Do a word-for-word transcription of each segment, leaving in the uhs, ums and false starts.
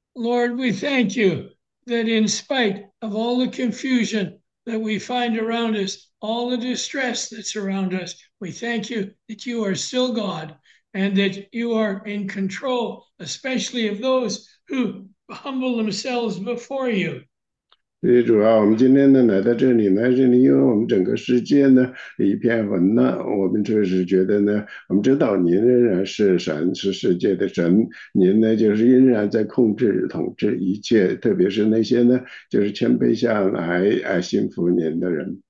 Lord, we thank you that in spite of all the confusion that we find around us, all the distress that's around us, we thank you that you are still God and that you are in control, especially of those who humble themselves before you. 所以主要我们今天呢来到这里呢，是因为我们整个世界呢一片混乱，我们就是觉得呢，我们知道您仍然是神，是世界的神，您呢就是仍然在控制、统治一切，特别是那些呢就是谦卑下来哎信服您的人。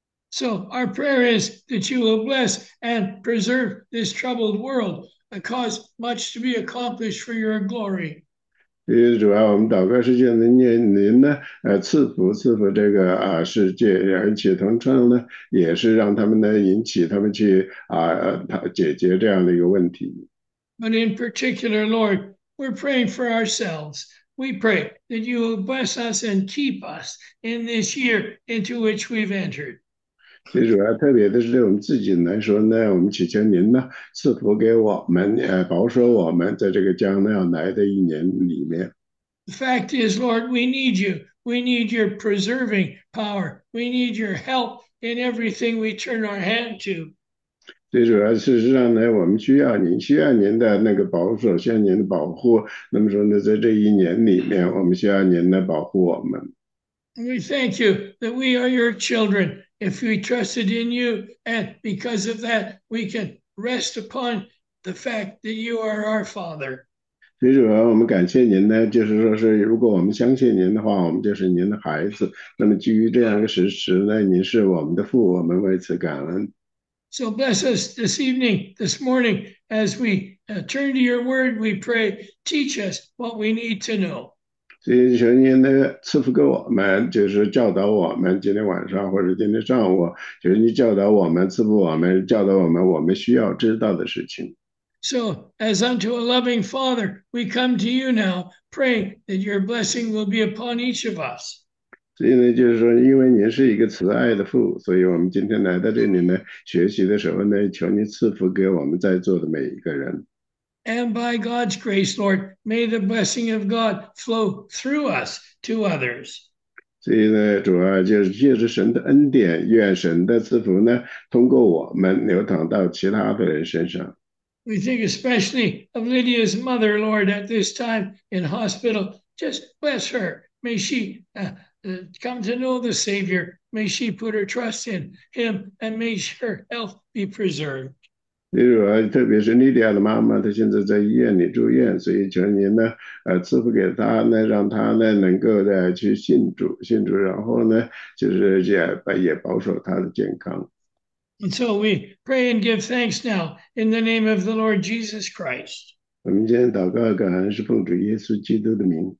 So, our prayer is that you will bless and preserve this troubled world and cause much to be accomplished for your glory. 所以主要我们祷告是这样的，念您呢，呃，赐福赐福这个啊世界，而且同时呢，也是让他们呢引起他们去啊呃他解决这样的一个问题。 But in particular, Lord, we're praying for ourselves. We pray that you will bless us and keep us in this year into which we've entered. 最主要特别的是对我们自己来说呢，我们祈求您呢赐福给我们，呃，保守我们在这个将要来的一年里面。 The fact is, Lord, we need you. We need your preserving power. We need your help in everything we turn our hand to. 最主要事实上呢，我们需要您，需要您的那个保守，需要您的保护。那么说呢，在这一年里面，我们需要您来保护我们。 And we thank you that we are your children. If we trusted in you, and because of that, we can rest upon the fact that you are our Father. 最主要我们感谢您呢，就是说是如果我们相信您的话，我们就是您的孩子。那么基于这样一个事实呢，您是我们的父，我们为此感恩。 So bless us this evening, this morning, as we uh, turn to your word, we pray, teach us what we need to know. 所以求您呢赐福给我们，就是教导我们，今天晚上或者今天上午，就是你教导我们，赐福我们，教导我们我们需要知道的事情。 So, as unto a loving Father, we come to you now, praying that your blessing will be upon each of us. 所以呢，就是说，因为您是一个慈爱的父，所以我们今天来到这里呢，学习的时候呢，求您赐福给我们在座的每一个人。 And by God's grace, Lord, may the blessing of God flow through us to others. 所以呢，主要就是借着神的恩典，愿神的赐福呢，通过我们流淌到其他的人身上。 We think especially of Lydia's mother, Lord, at this time in hospital. Just bless her. May she uh, uh, come to know the Savior. May she put her trust in Him, and may her health be preserved. 例如啊，特别是莉迪亚的妈妈，她现在在医院里住院，所以求您呢，呃，赐福给她呢，让她呢能够的去信主，信主，然后呢，就是也也保守她的健康。 And so we pray and give thanks now in the name of the Lord Jesus Christ. 我们今天祷告感恩是奉主耶稣基督的名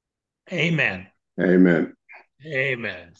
Amen. ，Amen，Amen。 Amen.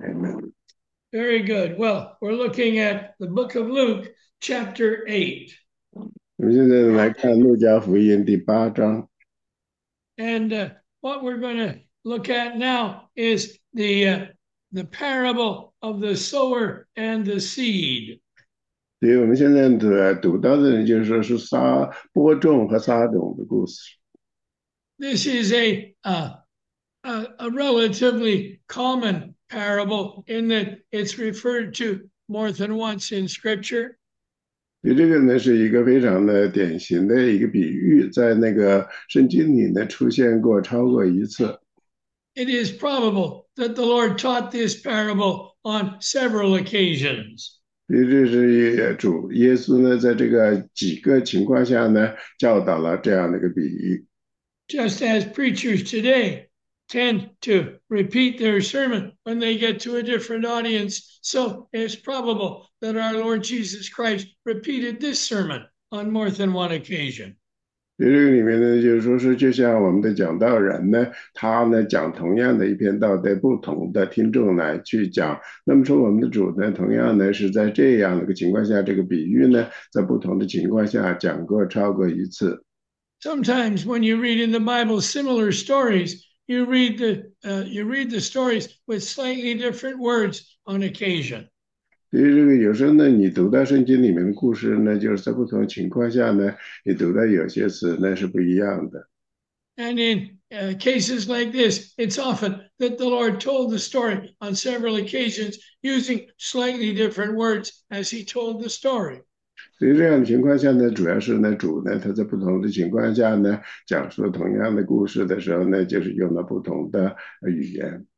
Very good. Well, we're looking at the book of Luke, chapter eight. 我们现在来看路加福音第八章。 And uh, what we're going to look at now is the uh, the parable of the sower and the seed. 所以我们现在的读到的就是说是撒播种和撒种的故事。 This is a uh, a, a relatively common parable in that it's referred to more than once in Scripture. 所以这个呢是一个非常的典型的一个比喻，在那个圣经里呢出现过超过一次。 It is probable that the Lord taught this parable on several occasions. 所以这是主耶稣呢在这个几个情况下呢教导了这样的一个比喻。 Just as preachers today tend to repeat their sermon when they get to a different audience, so it's probable that our Lord Jesus Christ repeated this sermon on more than one occasion. 这个里面呢，就是说是就像我们的讲道人呢，他呢讲同样的一篇道，对不同的听众来去讲。那么说我们的主呢，同样呢是在这样的一个情况下，这个比喻呢，在不同的情况下讲过超过一次。 Sometimes when you read in the Bible similar stories, you read the uh, you read the stories with slightly different words on occasion. 所以这个有时候呢，你读到圣经里面的故事呢，就是在不同情况下呢，你读到有些词呢是不一样的。 And in uh, cases like this, it's often that the Lord told the story on several occasions using slightly different words as he told the story. 所以这样的情况下呢，主要是呢主呢他在不同的情况下呢，讲述同样的故事的时候呢，就是用了不同的呃语言。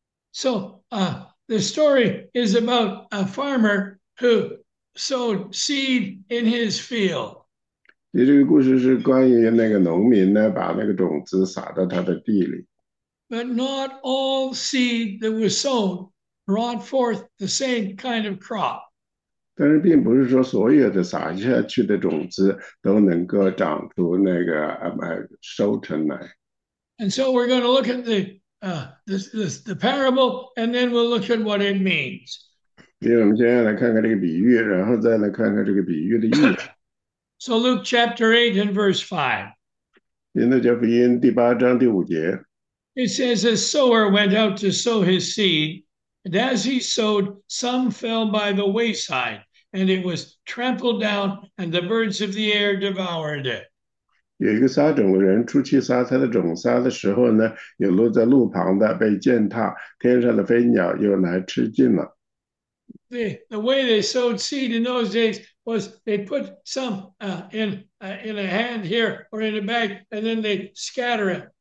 So uh, the story is about a farmer who sowed seed in his field. 你这个故事是关于那个农民呢，把那个种子撒到他的地里。 But not all seed that was sown brought forth the same kind of crop. 但是并不是说所有的撒下去的种子都能够长出那个呃收成来。 And so we're going to look at the uh, this, this, the parable, and then we'll look at what it means. 因为我们先来看看这个比喻，然后再来看看这个比喻的意思。 So Luke chapter eight and verse five. 因路加福音第八章第五节。 It says, a sower went out to sow his seed, and as he sowed, some fell by the wayside, and it was trampled down, and the birds of the air devoured it. 有一个撒种的人出去撒他的种撒的时候呢，有落在路旁的，被践踏，天上的飞鸟又来吃尽了。 The, the way they sowed seed in those days was they put some uh, in uh, in a hand here or in a bag, and then they scatter it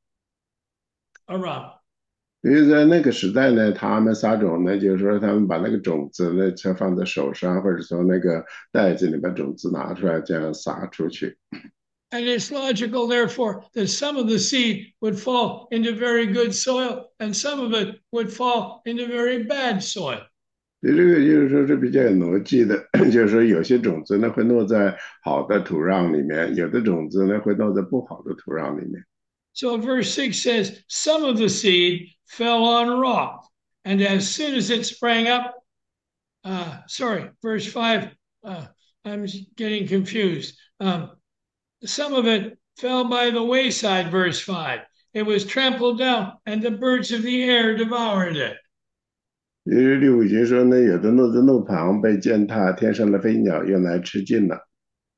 around. 因为在那个时代呢，他们撒种呢，就是说他们把那个种子呢，就放在手上，或者从那个袋子里把种子拿出来，这样撒出去。 And it's logical, therefore, that some of the seed would fall into very good soil, and some of it would fall into very bad soil. 所以这个就是说是比较有逻辑的，就是说有些种子呢会落在好的土壤里面，有的种子呢会落在不好的土壤里面。 So verse six says, some of the seed fell on rock, and as soon as it sprang up, uh, sorry, verse five, uh, I'm getting confused. Um, some of it fell by the wayside, verse five. It was trampled down, and the birds of the air devoured it. 因为第五节说呢，有的落在路旁被践踏，天上的飞鸟又来吃尽了。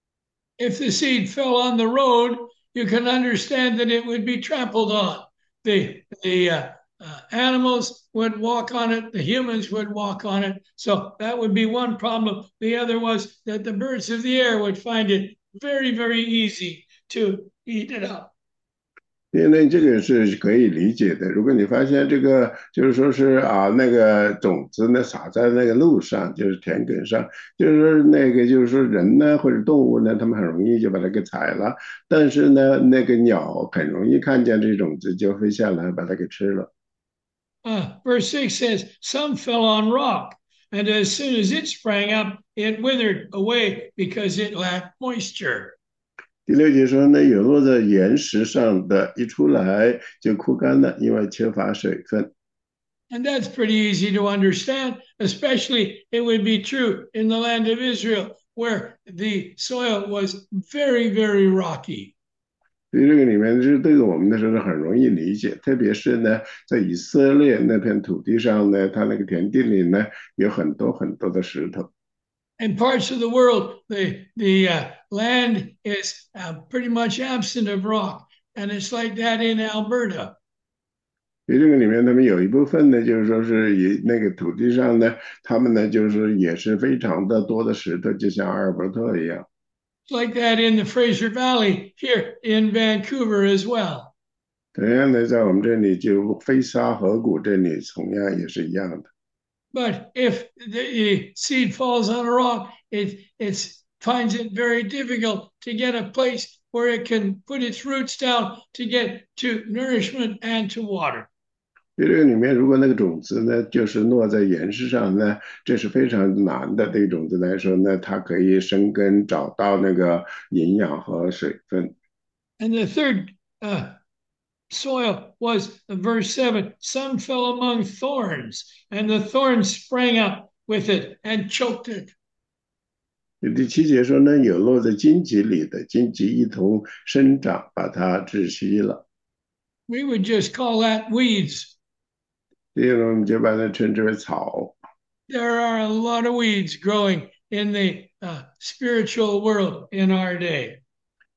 If the seed fell on the road, you can understand that it would be trampled on. The the uh, uh, animals would walk on it, the humans would walk on it. So that would be one problem. The other was that the birds of the air would find it very, very easy to eat it up. 因为这个是可以理解的。如果你发现这个就是说是啊，那个种子呢撒在那个路上，就是田埂上，就是说那个就是说人呢或者动物呢，他们很容易就把它给踩了。但是呢，那个鸟很容易看见这种子就飞下来把它给吃了。 Uh, verse six says, some fell on rock, and as soon as it sprang up, it withered away because it lacked moisture. 第六节说呢，有落在岩石上的，一出来就枯干了，因为缺乏水分。 And that's pretty easy to understand, especially it would be true in the land of Israel, where the soil was very, very rocky. 所以这个里面是对我们的时候很容易理解，特别是呢，在以色列那片土地上呢，它那个田地里呢，有很多很多的石头。 In parts of the world, the the uh, land is uh, pretty much absent of rock, and it's like that in Alberta. 所以这个里面，他们有一部分呢，就是说是以那个土地上呢，他们呢就是也是非常的多的石头，就像阿尔伯特一样。 It's like that in the Fraser Valley here in Vancouver as well. 同样的，在我们这里就飞沙河谷这里，同样也是一样的。 But if the seed falls on a rock, it it finds it very difficult to get a place where it can put its roots down to get to nourishment and to water. 这个里面，如果那个种子呢，就是落在岩石上呢，这是非常难的。对种子来说呢，它可以生根，找到那个营养和水分。 And the third uh, soil was verse seven. Some fell among thorns, and the thorns sprang up with it and choked it. 第七节说呢，有落在荆棘里的，荆棘一同生长，把它窒息了。 We would just call that weeds. 这个我们就把它称之为草。 There are a lot of weeds growing in the uh, spiritual world in our day.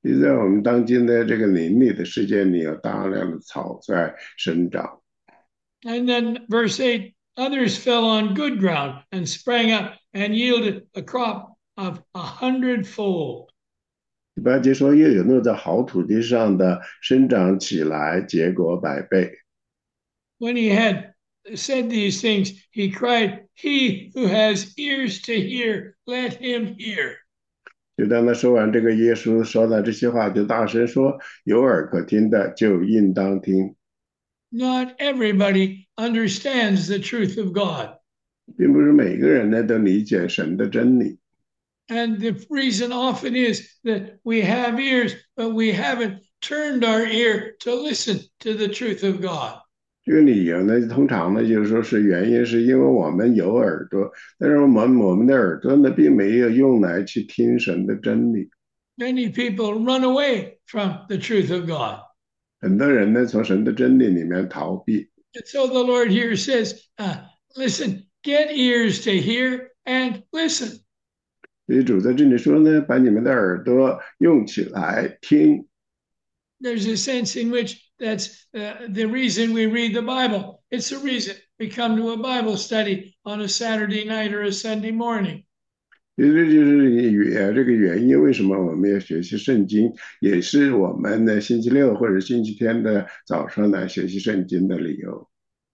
你在我们当今的这个邻里的世界里，有大量的草在生长。 And then verse eight, others fell on good ground and sprang up and yielded a crop of a hundredfold. 第八节说，又有落在好土地上的，生长起来，结果百倍。 When he had said these things, he cried, he who has ears to hear, let him hear. 就当他说完这个，耶稣说了这些话，就大声说：有耳可听的，就应当听。 Not everybody understands the truth of God. 并不是每个人呢都理解神的真理。 And the reason often is that we have ears, but we haven't turned our ear to listen to the truth of God. 这个理由呢，通常呢就是说是原因是因为我们有耳朵，但是我们我们的耳朵呢并没有用来去听神的真理。 Many people run away from the truth of God. 很多人呢从神的真理里面逃避。 And so the Lord here says, uh, listen, get ears to hear and listen. 所以主在这里说呢，把你们的耳朵用起来听。 There's a sense in which that's uh, the reason we read the Bible. It's the reason we come to a Bible study on a Saturday night or a Sunday morning. 其实这就是呃这个原因，为什么我们要学习圣经，也是我们的星期六或者星期天的早上来学习圣经的理由。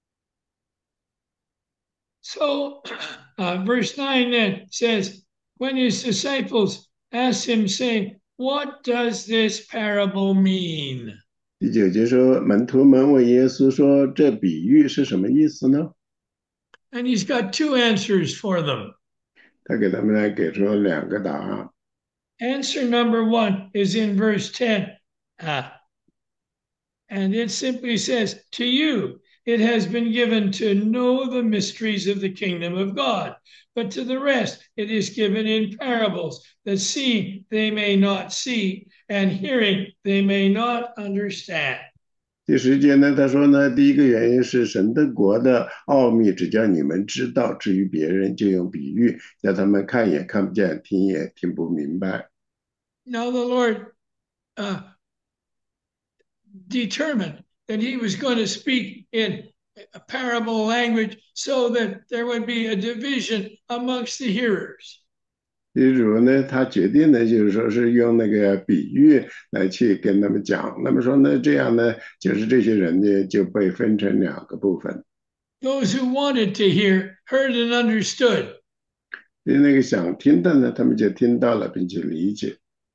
So, uh, verse nine then says, when his disciples asked him, saying, what does this parable mean? 第九节说，门徒们问耶稣说：“这比喻是什么意思呢？” And he's got two answers for them. 他给他们来给出了两个答案。 Answer number one is in verse ten. Uh, and it simply says, to you, it has been given to know the mysteries of the kingdom of God, but to the rest it is given in parables, that seeing they may not see, and hearing they may not understand. 第十节呢，他说呢，第一个原因是神的国的奥秘只叫你们知道，至于别人就用比喻，叫他们看也看不见，听也听不明白。 Now the Lord uh, determined that he was going to speak in a parable language so that there would be a division amongst the hearers. 比如呢，他决定呢，就是说是用那个比喻来去跟他们讲。那么说呢，这样呢，就是这些人呢就被分成两个部分。 Those who wanted to hear heard and understood. 那个想听的呢，他们就听到了并且理解。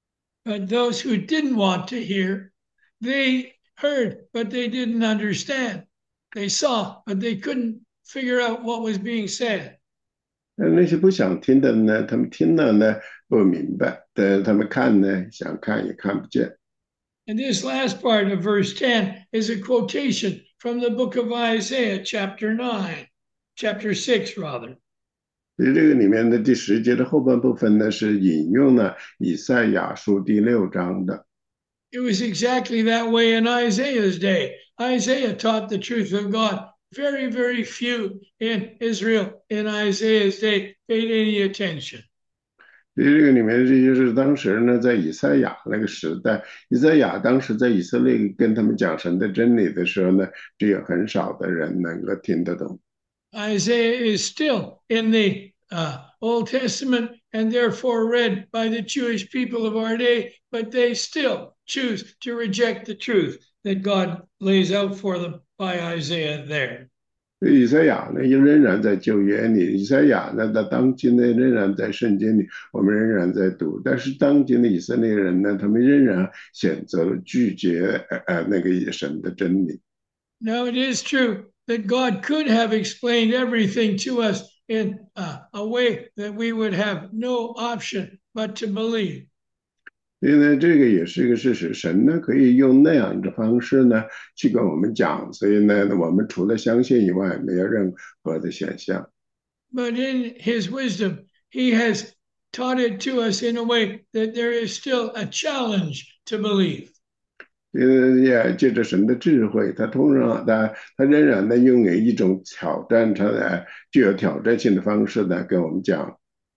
But those who didn't want to hear, they heard, but they didn't understand. They saw, but they couldn't figure out what was being said. 那些不想听的呢，他们听了呢不明白，但他们看呢想看也看不见。 And this last part of verse ten is a quotation from the book of Isaiah, chapter nine, chapter six, rather. 所以这个里面的第十节的后半部分呢，是引用了以赛亚书第六章的。 It was exactly that way in Isaiah's day. Isaiah taught the truth of God. Very, very few in Israel in Isaiah's day paid any attention. 所以这个里面这就是当时呢，在以赛亚那个时代，以赛亚当时在以色列跟他们讲神的真理的时候呢，只有很少的人能够听得懂。 Isaiah is still in the uh, Old Testament and therefore read by the Jewish people of our day, but they still choose to reject the truth that God lays out for them by Isaiah there. 以赛亚呢，仍然在旧约里；以赛亚呢，在当今呢，仍然在圣经里，我们仍然在读。但是当今的以色列人呢，他们仍然选择了拒绝呃呃那个神的真理。 Now it is true that God could have explained everything to us in uh, a way that we would have no option but to believe. 所以呢，这个也是一个事实，神呢可以用那样的方式呢去跟我们讲，所以呢，我们除了相信以外，没有任何的选项。 But in His wisdom, He has taught it to us in a way that there is still a challenge to believe. 呃，也借着神的智慧，他通常他他仍然呢用一种挑战，他的具有挑战性的方式呢跟我们讲。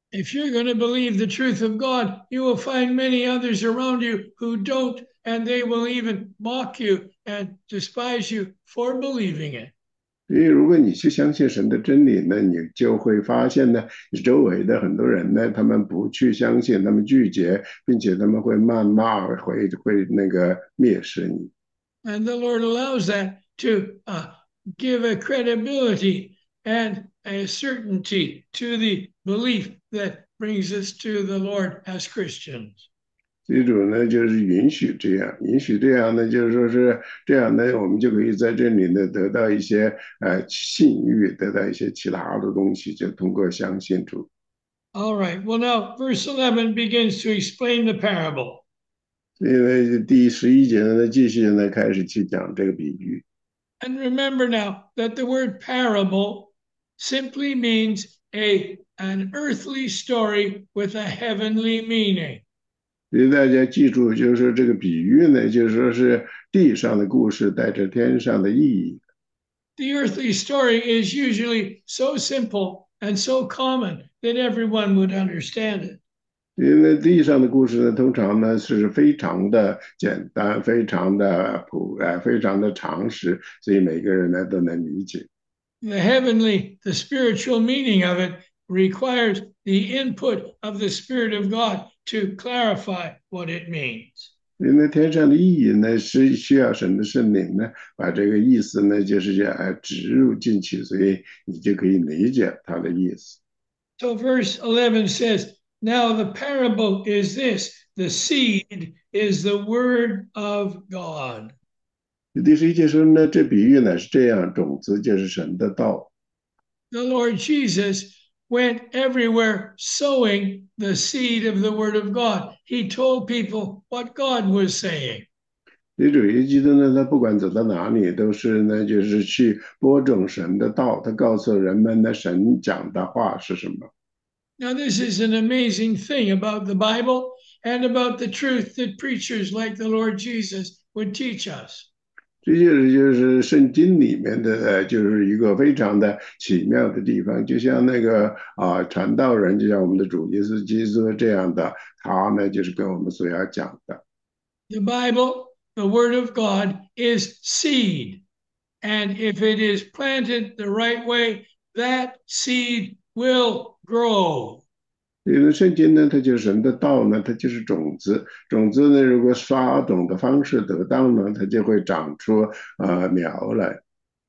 If you're going to believe the truth of God, you will find many others around you who don't, and they will even mock you and despise you for believing it. 因为如果你去相信神的真理呢，你就会发现呢，你周围的很多人呢，他们不去相信，他们拒绝，并且他们会谩骂，会会那个蔑视你。 And the Lord allows that to uh, give a credibility and a certainty to the belief that brings us to the Lord as Christians. 这种呢，就是允许这样，允许这样呢，就是说是这样呢，我们就可以在这里呢得到一些呃信誉，得到一些其他的东西，就通过相信主。 All right. Well, now verse eleven begins to explain the parable. 因为第十一节呢，继续呢开始去讲这个比喻。 And remember now that the word parable simply means a an earthly story with a heavenly meaning. 所以大家记住，就是说这个比喻呢，就是说是地上的故事带着天上的意义。 The earthly story is usually so simple and so common that everyone would understand it. 因为地上的故事呢，通常呢是非常的简单，非常的普，呃，非常的常识，所以每个人呢都能理解。 The heavenly, the spiritual meaning of it requires the input of the Spirit of God to clarify what it means. 因为天上的意义呢，是需要神的圣灵呢，把这个意思呢，就是要植入进去，所以你就可以理解它的意思。 So verse eleven says, now the parable is this, the seed is the word of God. 第十一节说呢，这比喻呢是这样，种子就是神的道。 The Lord Jesus went everywhere sowing the seed of the word of God. He told people what God was saying. 主耶稣基督呢，他不管走到哪里，都是呢，就是去播种神的道。他告诉人们呢，神讲的话是什么。 Now, this is an amazing thing about the Bible and about the truth that preachers like the Lord Jesus would teach us. 这就是就是圣经里面的，就是一个非常的奇妙的地方，就像那个啊传道人，就像我们的主耶稣基督这样的，他呢就是跟我们所要讲的。 The Bible, the Word of God, is seed, and if it is planted the right way, that seed will grow. 因为圣经呢，它就是神的道呢，它就是种子。种子呢，如果撒种的方式得当呢，它就会长出呃苗来。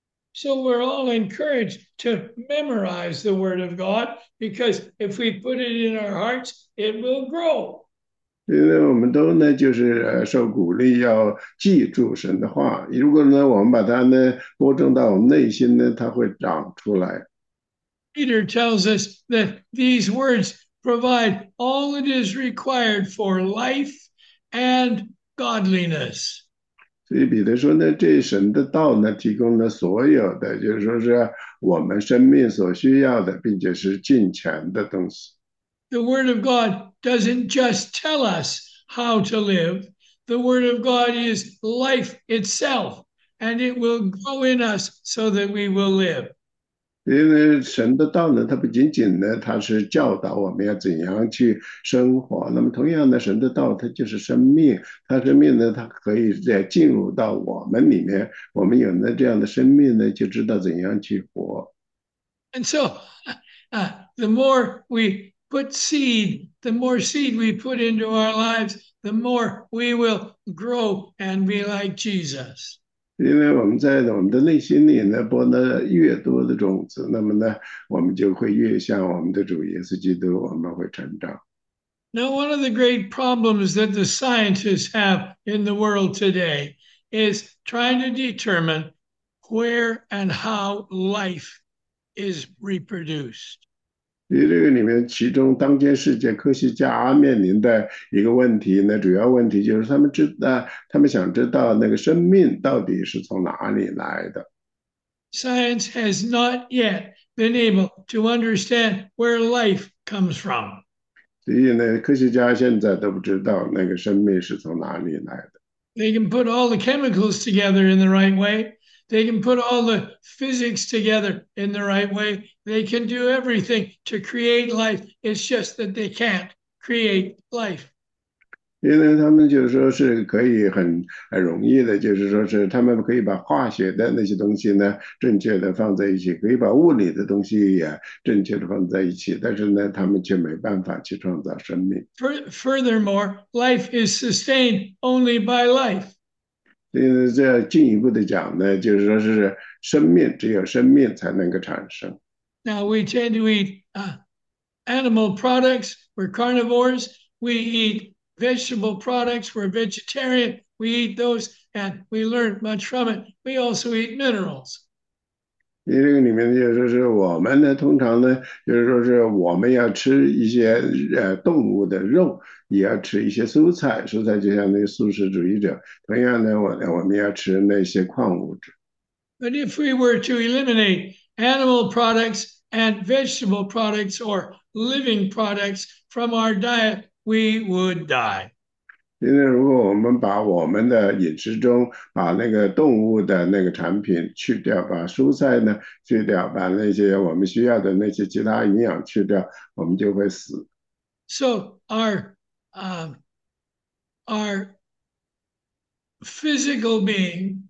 So we're all encouraged to memorize the Word of God because if we put it in our hearts, it will grow. 因为我们都呢，就是呃受鼓励要记住神的话。如果呢，我们把它呢播种到我们内心呢，它会长出来。 Peter tells us that these words provide all that is required for life and godliness. 所以彼得说呢，这神的道呢，提供了所有的，就是说是我们生命所需要的，并且是尽全的东西。 The Word of God doesn't just tell us how to live. The Word of God is life itself, and it will grow in us so that we will live. 因为神的道呢，它不仅仅呢，它是教导我们要怎样去生活。那么同样的，神的道它就是生命，它生命呢，它可以再进入到我们里面。我们有了这样的生命呢，就知道怎样去活。 And so, uh, the more we put seed, the more seed we put into our lives, the more we will grow and be like Jesus. 因为我们在我们的内心里呢播的越多的种子，那么呢，我们就会越像我们的主耶稣基督，我们会成长。 Now, one of the great problems that the scientists have in the world today is trying to determine where and how life is reproduced. 因为这个里面，其中当今世界科学家面临的一个问题呢，主要问题就是他们知道，他们想知道那个生命到底是从哪里来的。 Science has not yet been able to understand where life comes from. 所以呢，科学家现在都不知道那个生命是从哪里来的。 They can put all the chemicals together in the right way, They can put all the physics together in the right way. They can do everything to create life. It's just that they can't create life. 因为他们就是说是可以很很容易的，就是说是他们可以把化学的那些东西呢正确的放在一起，可以把物理的东西也正确的放在一起，但是呢，他们却没办法去创造生命。 Furthermore, life is sustained only by life. 所以呢，这进一步的讲呢，就是说是生命只有生命才能够产生。 Now we tend to eat uh, animal products. We're carnivores. We eat vegetable products. We're vegetarian. We eat those and we learn much from it. We also eat minerals. 你这个里面就是说是我们呢，通常呢，就是说是我们要吃一些呃动物的肉，也要吃一些蔬菜，蔬菜就像那个素食主义者，同样呢，我我们要吃那些矿物质。 But if we were to eliminate animal products and vegetable products or living products from our diet, we would die. 因为如果我们把我们的饮食中把那个动物的那个产品去掉，把蔬菜呢去掉，把那些我们需要的那些其他营养去掉，我们就会死。 So our uh, our physical being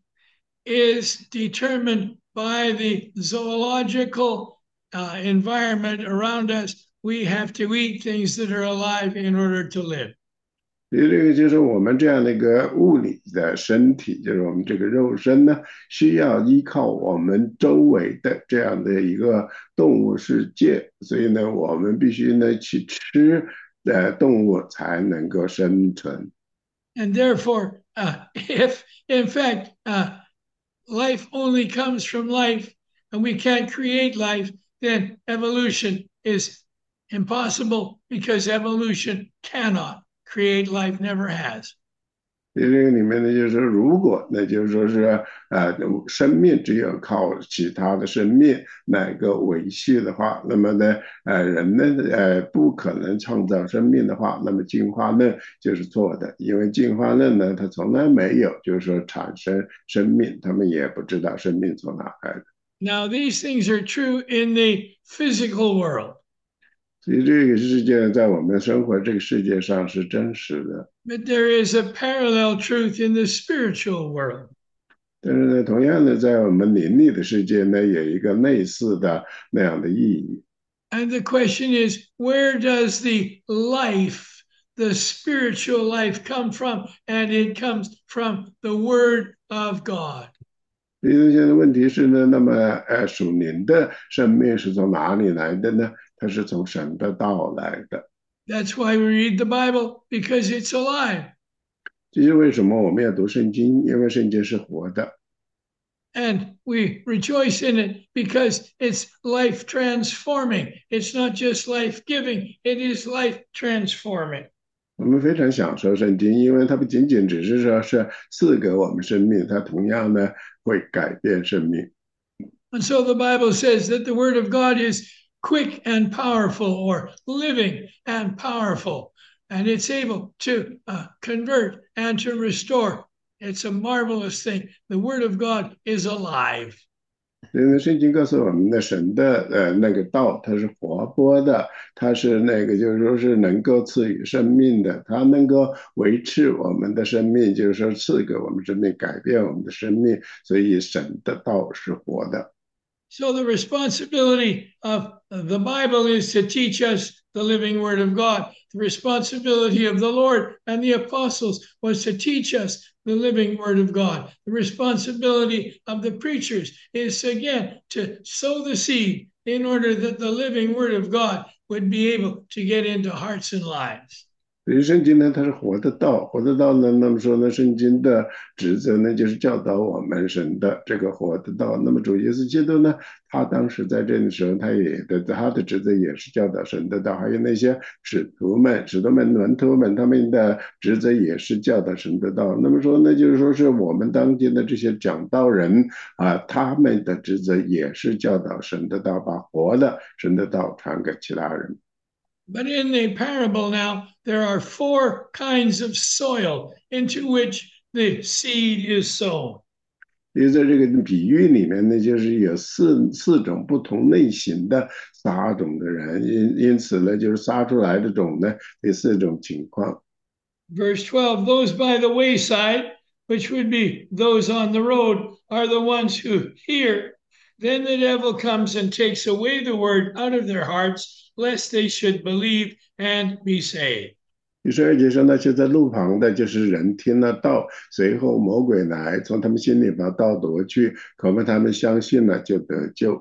is determined by the zoological uh, environment around us. We have to eat things that are alive in order to live. 所以这个就是我们这样的一个物理的身体，就是我们这个肉身呢，需要依靠我们周围的这样的一个动物世界，所以呢，我们必须呢去吃呃动物才能够生存。 And therefore, uh, if in fact uh, life only comes from life and we can't create life, then evolution is impossible because evolution cannot create life, never has. 这个里面呢，就是说，如果那就是说是呃，生命只有靠其他的生命来个维系的话，那么呢，呃，人呢，呃，不可能创造生命的话，那么进化论就是错的，因为进化论呢，它从来没有就是说产生生命，他们也不知道生命从哪来的。 Now, these things are true in the physical world. 所以这个世界在我们生活这个世界上是真实的。 But there is a parallel truth in the spiritual world. 但是呢，同样的，在我们灵力的世界呢，有一个类似的那样的意义。 And the question is, where does the life, the spiritual life, come from? And it comes from the Word of God. 所以现在问题是呢，那么呃，属灵的生命是从哪里来的呢？它是从神的道来的。 That's why we read the Bible, because it's alive. 这是为什么我们要读圣经？因为圣经是活的。 And we rejoice in it because it's life transforming. It's not just life giving, it is life transforming. 我们非常享受圣经，因为它不仅仅只是说是赐给我们生命，它同样呢会改变生命。 And so the Bible says that the Word of God is quick and powerful, or living and powerful, and it's able to uh, convert and to restore. It's a marvelous thing. The Word of God is alive. 因为圣经告诉我们的神的呃那个道，它是活泼的，它是那个就是说是能够赐予生命的，它能够维持我们的生命，就是说赐给我们生命，改变我们的生命，所以神的道是活的。 So the responsibility of the Bible is to teach us the living Word of God. The responsibility of the Lord and the apostles was to teach us the living Word of God. The responsibility of the preachers is, again, to sow the seed in order that the living Word of God would be able to get into hearts and lives. 所以圣经呢，它是活的道，活的道呢，那么说呢，圣经的职责呢，就是教导我们神的这个活的道。那么主耶稣基督呢，他当时在这的时候，他也的他的职责也是教导神的道，还有那些使徒们、使徒们、门徒们，他们的职责也是教导神的道。那么说呢，就是说是我们当今的这些讲道人啊，他们的职责也是教导神的道，把活的神的道传给其他人。 But in the parable now, there are four kinds of soil into which the seed is sown. 因为在这个比喻里面呢，就是有四四种不同类型的撒种的人，因因此呢，就是撒出来的种呢，有四种情况。 Verse twelve, those by the wayside, which would be those on the road, are the ones who hear. Then the devil comes and takes away the word out of their hearts, lest they should believe and be saved. 第十二节说，那些在路旁的，就是人听了道，随后魔鬼来，从他们心里把道夺去，恐怕他们相信了，就得救。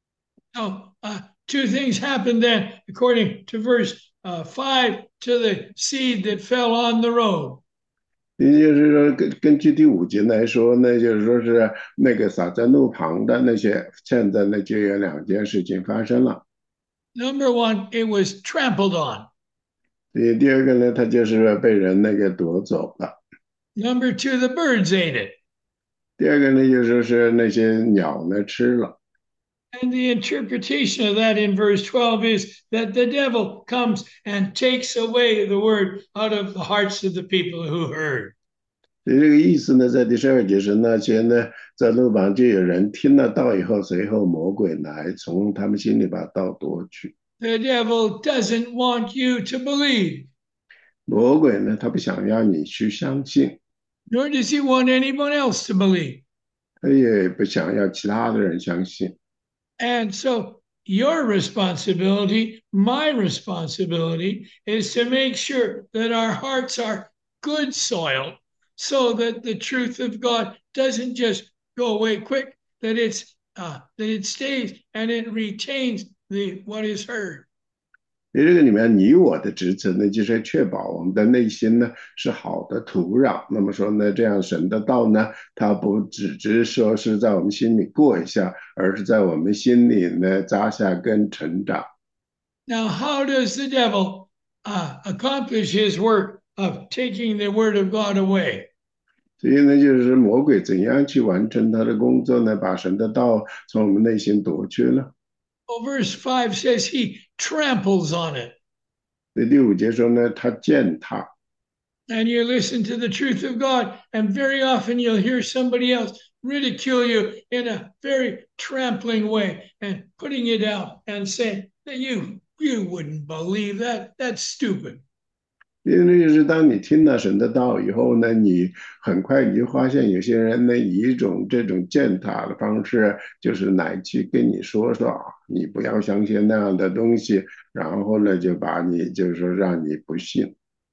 Now, uh, two things happened then, according to verse uh, five, to the seed that fell on the road. 也就是说，根根据第五节来说呢，就是说是那个撒在路旁的那些，现在呢就有两件事情发生了。 Number one, it was trampled on. 第第二个呢，他就是被人那个夺走了。 Number two, the birds ate it. 第二个呢，就说是那些鸟呢吃了。 And the interpretation of that in verse twelve is that the devil comes and takes away the word out of the hearts of the people who heard. 所以这个意思呢，在第十二节是那些呢，在路旁就有人听了道以后，随后魔鬼来，从他们心里把道夺去。 The devil doesn't want you to believe, 魔鬼呢，他不想让你去相信， nor does he want anyone else to believe. 他也不想要其他的人相信。 And so your responsibility, my responsibility, is to make sure that our hearts are good soil so that the truth of God doesn't just go away quick, that it's uh, that it stays and it retains the what is heard. 在这个里面，你我的职责呢，就是确保我们的内心呢是好的土壤。那么说呢，这样神的道呢，它不只是说是在我们心里过一下，而是在我们心里呢扎下根成长。 Now, how does the devil uh, accomplish his work of taking the word of God away? 所以呢，就是魔鬼怎样去完成他的工作呢？把神的道从我们内心夺去了。 Well, verse five says he tramples on it. 所以第五节说呢，他践踏。 And you listen to the truth of God, and very often you'll hear somebody else ridicule you in a very trampling way and putting you down and saying that you you wouldn't believe that. That's stupid. 因为就是当你听了神的道以后呢，你很快你就发现有些人呢以一种这种践踏的方式，就是来去跟你说说啊，你不要相信那样的东西，然后呢就把你就是说让你不信。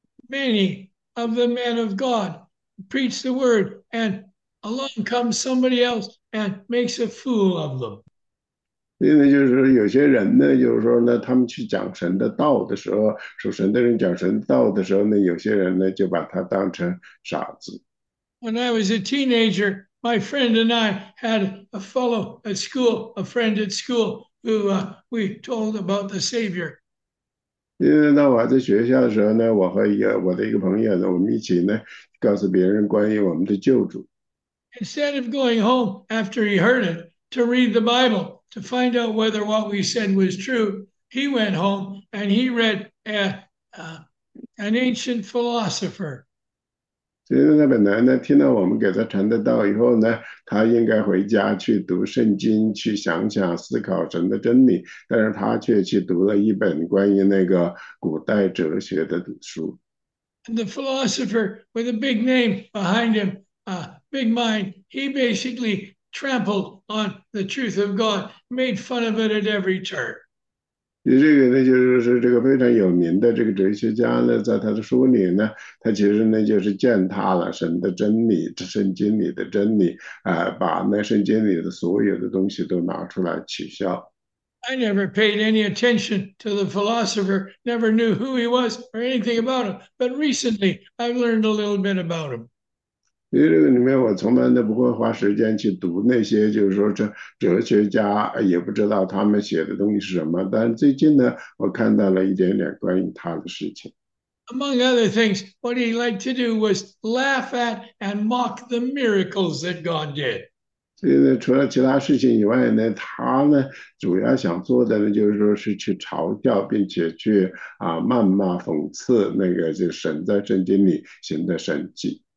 Many of the men of God preach the word, and along comes somebody else and makes a fool of them. 因为就是说有些人呢，就是说呢，他们去讲神的道的时候，属神的人讲神道的时候呢，有些人呢就把他当成傻子。 When I was a teenager, my friend and I had a fellow at school, a friend at school, who uh, we told about the Savior. 因为当我还在学校的时候呢，我和一个我的一个朋友呢，我们一起呢告诉别人关于我们的救主。 Instead of going home after he heard it to read the Bible to find out whether what we said was true, he went home and he read a, uh, an ancient philosopher. 所以他本来呢，听到我们给他传的道以后呢，他应该回家去读圣经，去想想思考神的真理，但是他却去读了一本关于那个古代哲学的书。 And the philosopher with a big name behind him, uh, big mind, he basically trampled on the truth of God, made fun of it at every turn. 你这个呢，就是是这个非常有名的这个哲学家呢，在他的书里呢，他其实呢就是践踏了神的真理，圣经里的真理，啊、呃，把那圣经里的所有的东西都拿出来取笑。 I never paid any attention to the philosopher, never knew who he was or anything about him. But recently, I've learned a little bit about him. 因为这个里面，我从来都不会花时间去读那些，就是说这哲学家也不知道他们写的东西是什么。但最近呢，我看到了一点点关于他的事情。 Among other things, what he liked to do was laugh at and mock the miracles that God did. 所以呢，除了其他事情以外呢，他呢主要想做的呢，就是说是去嘲笑，并且去啊谩骂、讽刺那个就神在圣经里行的神迹。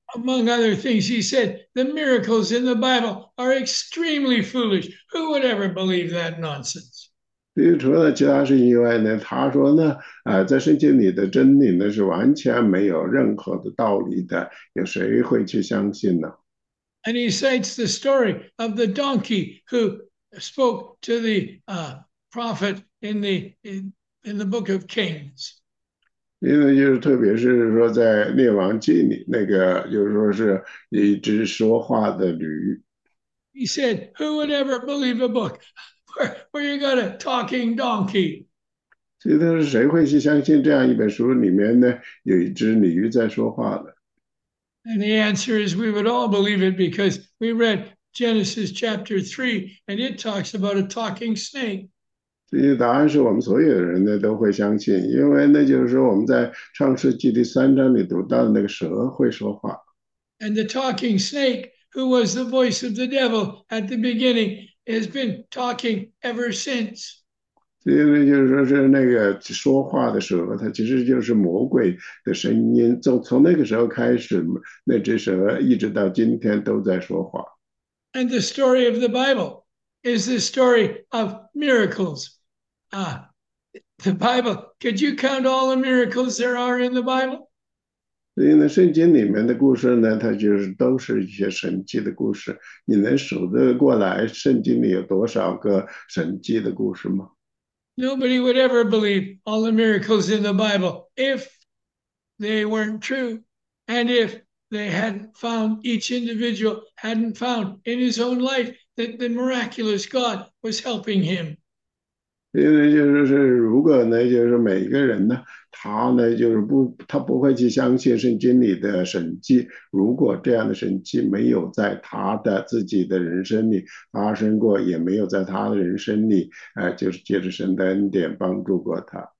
Among other things, he said, the miracles in the Bible are extremely foolish. Who would ever believe that nonsense? 所以除了其他事情以外呢，他说呢，啊、在圣经里的真理呢是完全没有任何的道理的，有谁会去相信呢？ And he cites the story of the donkey who spoke to the uh, prophet in the in, in the book of Kings. 因为就是特别是说在列王记里那个，就是说是一只说话的驴。 He said, "Who would ever believe a book where, where you got a talking donkey?" 所以他说谁会去相信这样一本书里面呢有一只驴在说话的？ And the answer is we would all believe it because we read Genesis chapter three and it talks about a talking snake. 所以答案是我们所有的人呢都会相信，因为那就是说我们在创世纪第三章里读到的那个蛇会说话。 And the talking snake, who was the voice of the devil at the beginning, has been talking ever since. 所以呢，就是说是那个说话的蛇，它其实就是魔鬼的声音。从从那个时候开始，那只蛇一直到今天都在说话。 And the story of the Bible is the story of miracles. Ah, the Bible, could you count all the miracles there are in the Bible? 所以呢，圣经里面的故事呢，它就是都是一些神迹的故事。你能数得过来圣经里有多少个神迹的故事吗？ Nobody would ever believe all the miracles in the Bible if they weren't true and if they hadn't found, each individual hadn't found in his own life that the miraculous God was helping him. 因为就是是，如果呢，就是每一个人呢，他呢就是不，他不会去相信圣经里的神迹。如果这样的神迹没有在他的自己的人生里发生过，也没有在他的人生里，呃，就是借着神的恩典帮助过他。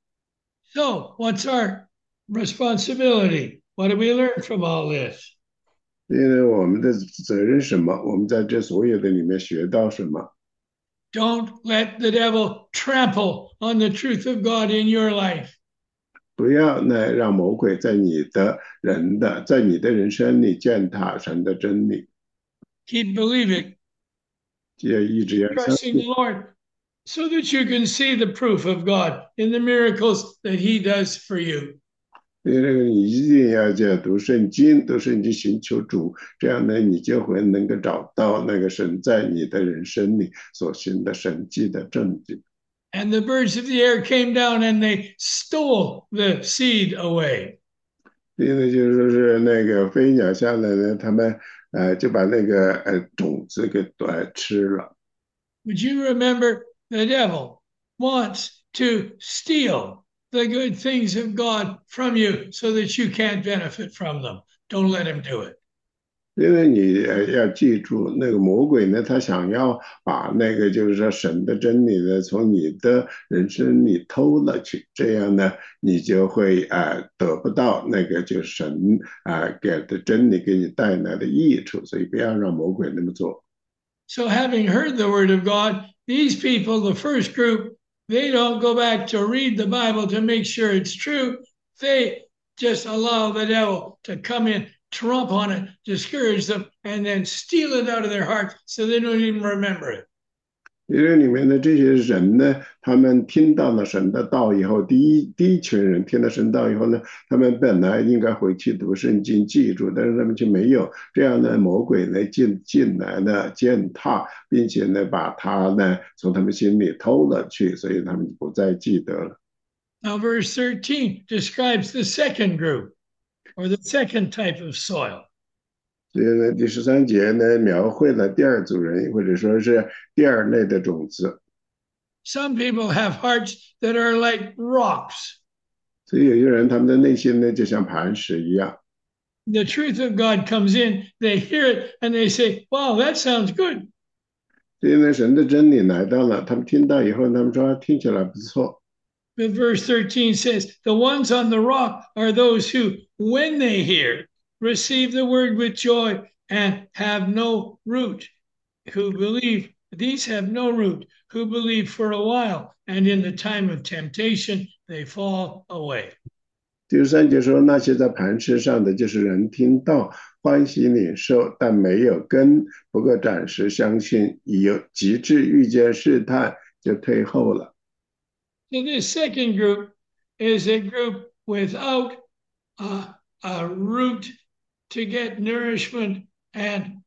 So, what's our responsibility? What do we learn from all this? 因为我们的责任是什么？我们在这所有的里面学到什么？ Don't let the devil trample on the truth of God in your life. 不要呢让魔鬼在你的人的在你的人生里践踏神的真理， Keep believing, 也一直要相 trusting the 信。 Lord, so that you can see the proof of God in the miracles that He does for you. 因为这个你一定要解读圣经，读圣经寻求主，这样呢，你就会能够找到那个神在你的人生里所行的神迹的证据。 And the birds of the air came down and they stole the seed away. 因为就是说是那个飞鸟下来呢，他们呃就把那个呃种子给呃吃了。 Would you remember the devil wants to steal the good things of God from you so that you can't benefit from them? Don't let him do it. 因为你呃要记住，那个魔鬼呢，他想要把那个就是说神的真理呢，从你的人生里偷了去，这样呢，你就会呃得不到那个就是神啊、呃、给的真理给你带来的益处，所以不要让魔鬼那么做。 So, having heard the word of God, these people, the first group, they don't go back to read the Bible to make sure it's true. They just allow the devil to come in, trump on it, discourage them, and then steal it out of their hearts so they don't even remember it. 因为里面的这些人呢，他们听到了神的道以后，第一第一群人听了神道以后呢，他们本来应该回去读圣经记住，但是他们却没有。这样呢，魔鬼呢进进来呢践踏，并且呢把他呢从他们心里偷了去，所以他们不再记得了。 Now, verse thirteen describes the second group or the second type of soil. 所以呢，第十三节呢描绘了第二组人，或者说是第二类的种子。 Some people have hearts that are like rocks. 所以有些人他们的内心呢就像磐石一样。 The truth of God comes in, they hear it, and they say, "Wow, that sounds good." 所以呢，神的真理来到了，他们听到以后，他们说听起来不错。 But verse thirteen says, "The ones on the rock are those who, when they hear, receive the word with joy and have no root, who believe, these have no root, who believe for a while, and in the time of temptation, they fall away." 第十三节说，那些在磐石上的，就是人听到欢喜领受，但没有根，不过暂时相信，已有极致遇见试探，就退后了。 So this second group is a group without uh, a root to get nourishment and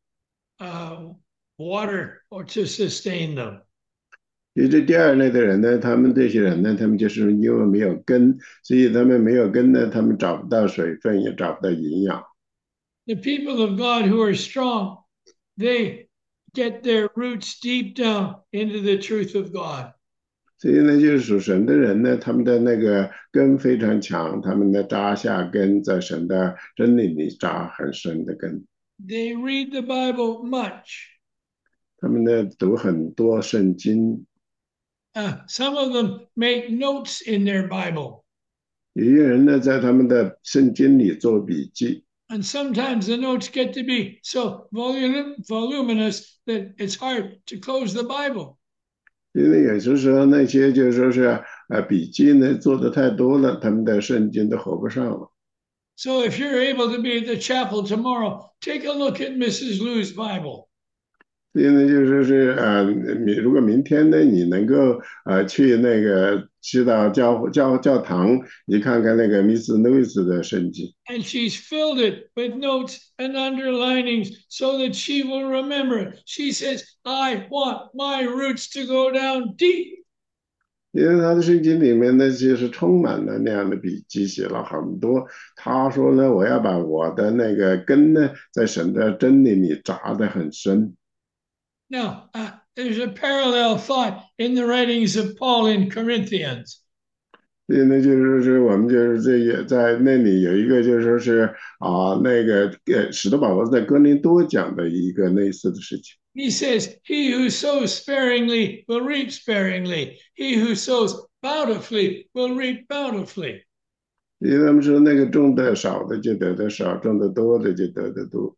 uh, water or to sustain them. 其实这第二类的人呢，他们这些人呢，他们就是因为没有根，所以他们没有根呢，他们找不到水分，也找不到营养。 The people of God who are strong, they get their roots deep down into the truth of God. 所以呢，就是属神的人呢，他们的那个根非常强，他们的扎下根在神的真理里扎很深的根。 They read the Bible much. 他们呢读很多圣经， Uh, some of them make notes in their Bible. 有些人呢在他们的圣经里做笔记。 And sometimes the notes get to be so volum- voluminous that it's hard to close the Bible. 因为有些时候那些就是说是呃笔记呢做的太多了，他们的圣经都合不上了。 So if you're able to be at the chapel tomorrow, take a look at Missus Lou's Bible. 所以呢，就说是呃，你如果明天呢，你能够呃去那个去到教教教堂，你看看那个 Miss Lewis 的圣经。 And she's filled it with notes and underlinings so that she will remember it. She says, I want my roots to go down deep. 因为他的圣经里面呢，就是充满了那样的笔记，写了很多。他说呢，我要把我的那个根呢，在神的真理里扎得很深。 Now, uh, there's a parallel thought in the writings of Paul in Corinthians. 所以呢，就是说是我们就是这也在那里有一个，就是说是啊，那个呃，使徒保罗在哥林多讲的一个类似的事情。 He says, He who sows sparingly will reap sparingly. He who sows bountifully will reap bountifully. 因为他们说那个种的少的就得的少，种的多的就得的多。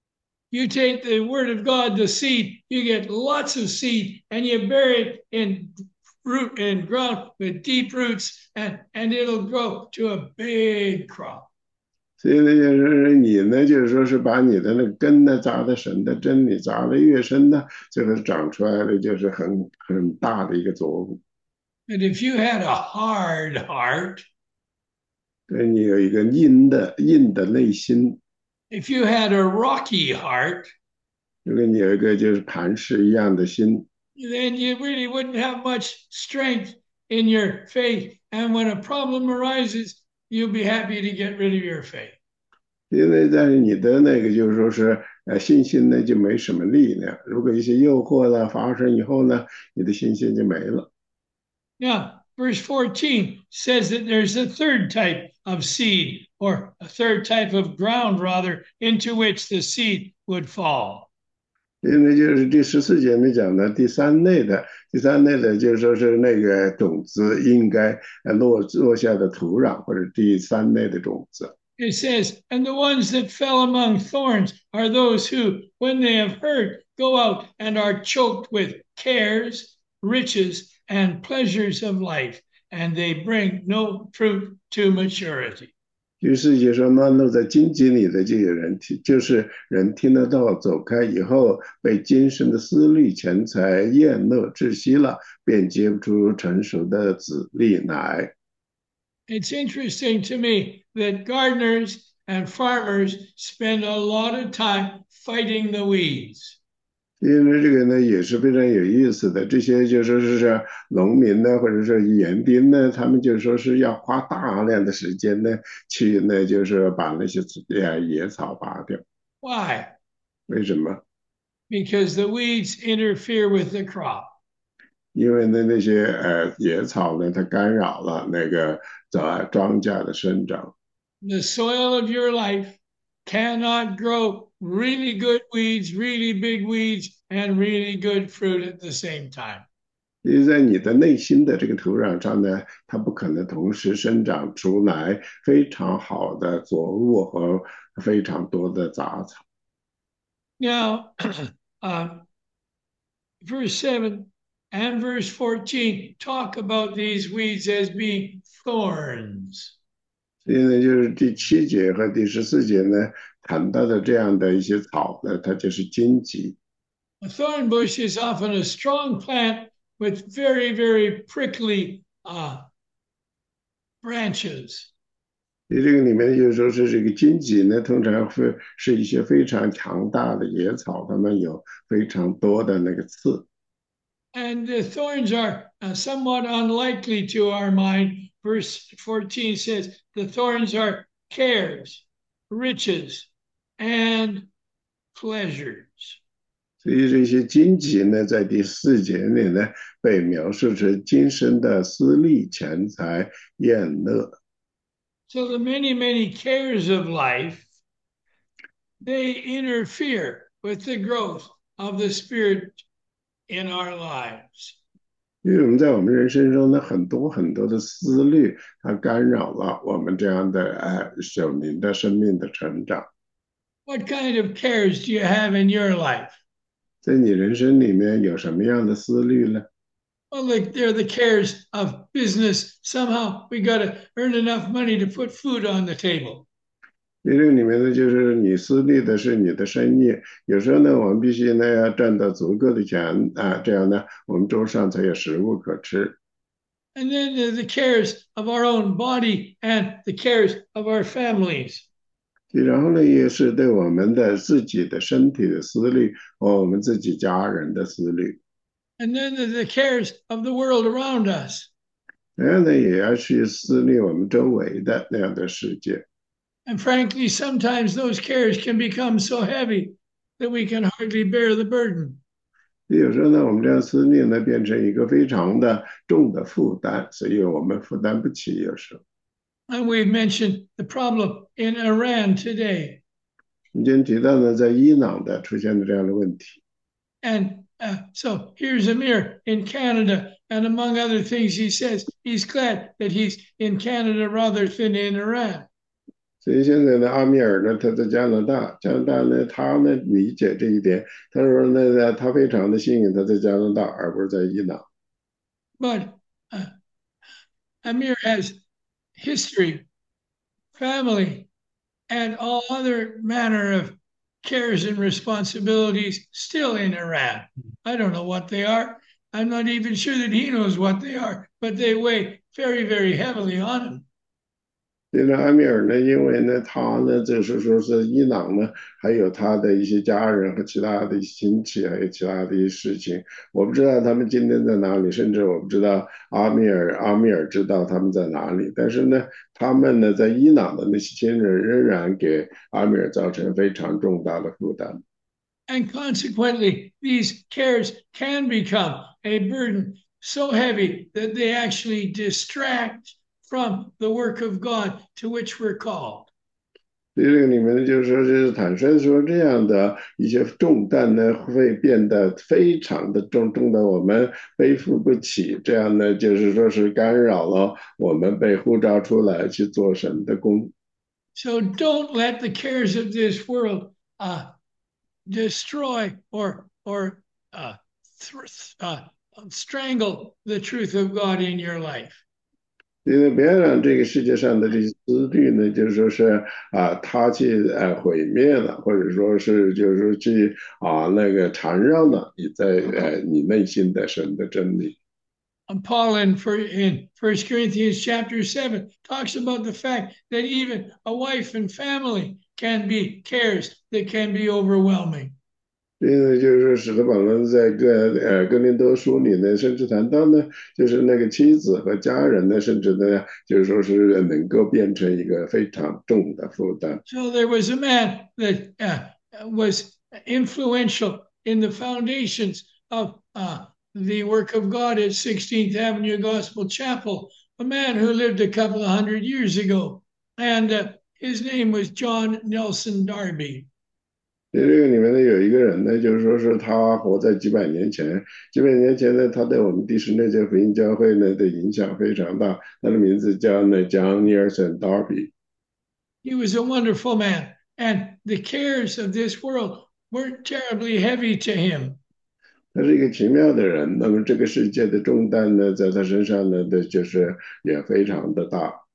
You take the word of God, the seed, you get lots of seed, and you bury it in root and ground with deep roots, and, and it'll grow to a big crop. 所以呢，就是你呢，就是说是把你的那个根呢扎的神的真理扎的越深呢，最后长出来的就是很很大的一个作物。 But if you had a hard heart, 对你有一个硬的硬的内心， if you had a rocky heart, 如果你有一个就是磐石一样的心， then you really wouldn't have much strength in your faith. And when a problem arises, you'll be happy to get rid of your faith. 因为在你的那个就是说是呃信心呢就没什么力量。如果一些诱惑呢发生以后呢，你的信心就没了。 Now, verse fourteen says that there's a third type of seed, or a third type of ground, rather, into which the seed would fall. 因为就是第十四节里讲的第三类的，第三类的就是说是那个种子应该呃落落下的土壤，或者第三类的种子。 It says, and the ones that fell among thorns are those who, when they have heard, go out and are choked with cares, riches, and pleasures of life, and they bring no fruit to maturity. 于是就说那落在荆棘里的就有人听，就是人听得到，走开以后被今生的思虑、钱财、厌乐窒息了，便结不出成熟的子粒来。 It's interesting to me that gardeners and farmers spend a lot of time fighting the weeds. 因为这个呢也是非常有意思的，这些就说是农民呢，或者说园丁呢，他们就说是要花大量的时间呢，去呢就是把那些呃野草拔掉。 Why? 为什么？ Because the weeds interfere with the crop. 因为呢那些呃野草呢，它干扰了那个呃庄稼的生长。 The soil of your life cannot grow really good weeds, really big weeds, and really good fruit at the same time. 因为在你的内心的这个土壤上呢，它不可能同时生长出来非常好的作物和非常多的杂草。 Now, um, verse seven and verse fourteen talk about these weeds as being thorns. 所以呢，就是第七节和第十四节呢谈到的这样的一些草呢，它就是荆棘。 A thorn bush is often a strong plant with very, very prickly uh, branches. 所以这个里面就是说是这个荆棘呢，通常会是一些非常强大的野草，它们有非常多的那个刺。 And the thorns are uh, somewhat unlikely to our mind. Verse fourteen says, the thorns are cares, riches, and pleasures. 所以这些荆棘呢，在第四节里呢，被描述成今生的私利、钱财、宴乐。 So the many, many cares of life, they interfere with the growth of the Spirit in our lives. 因为我们在我们人生中的很多很多的思虑，它干扰了我们这样的呃属灵的生命的成长。 What kind of cares do you have in your life? 在你人生里面有什么样的思虑呢？ Well, like they're the cares of business. Somehow we got to earn enough money to put food on the table. 因为里面呢，就是你思虑的是你的生意，有时候呢，我们必须呢要赚到足够的钱啊，这样呢，我们桌上才有食物可吃。 And then the, the cares of our own body and the cares of our families. 然后呢，也是对我们的自己的身体的思虑和我们自己家人的思虑。 And then the, the cares of the world around us. 然后呢，也要去思虑我们周围的那样的世界。 And frankly, sometimes those cares can become so heavy that we can hardly bear the burden. 有时候呢，我们这样思虑呢，变成一个非常的重的负担，所以我们负担不起。有时候， And we've mentioned the problem in Iran today. 你今天提到呢，在伊朗的出现的这样的问题。 And uh, so here's Amir in Canada. And among other things, he says he's glad that he's in Canada rather than in Iran. 所以现在呢，阿米尔呢，他在加拿大，加拿大呢，他呢理解这一点，他说呢，他非常的幸运，他在加拿大，而不是在伊朗。 But uh, Amir has history, family, and all other manner of cares and responsibilities still in Iran. I don't know what they are. I'm not even sure that he knows what they are, but they weigh very, very heavily on him. 这个阿米尔呢，因为呢，他呢，就是说是伊朗呢，还有他的一些家人和其他的亲戚，还有其他的一些事情，我不知道他们今天在哪里，甚至我不知道阿米尔阿米尔知道他们在哪里。但是呢，他们呢，在伊朗的那些亲人仍然给阿米尔造成非常重大的负担。 And consequently, these cares can become a burden so heavy that they actually distract from the work of God to which we're called. 这个里面呢，就是说，是坦率说，这样的一些重担呢，会变得非常的重，重到我们背负不起。这样呢，就是说是干扰了我们被呼召出来去做神的工。 So don't let the cares of this world uh, destroy or or uh, th- uh, strangle the truth of God in your life. 因为不要让这个世界上的这些思虑呢，就是说是啊，它去呃毁灭了，或者说是就是说去啊那个缠绕了你在呃你内心的神的真理。 And Paul in, for, in First Corinthians chapter seven talks about the fact that even a wife and family can be cares that can be overwhelming. 因为就是说，使徒保罗在哥呃哥林多书里呢，甚至谈到呢，就是那个妻子和家人呢，甚至呢，就是说是能够变成一个非常重的负担。 So there was a man that uh, was influential in the foundations of uh, the work of God at sixteenth Avenue Gospel Chapel, a man who lived a couple of hundred years ago, and uh, his name was John Nelson Darby. 这个里面呢，有一个人呢，就是说是他活在几百年前，几百年前呢，他对我们第十六届福音教会呢的影响非常大。他的名字叫呢 John Nelson Darby。 He was a wonderful man, and the cares of this world weren't terribly heavy to him. 他是一个奇妙的人，那么这个世界的重担呢，在他身上呢，的就是也非常的大。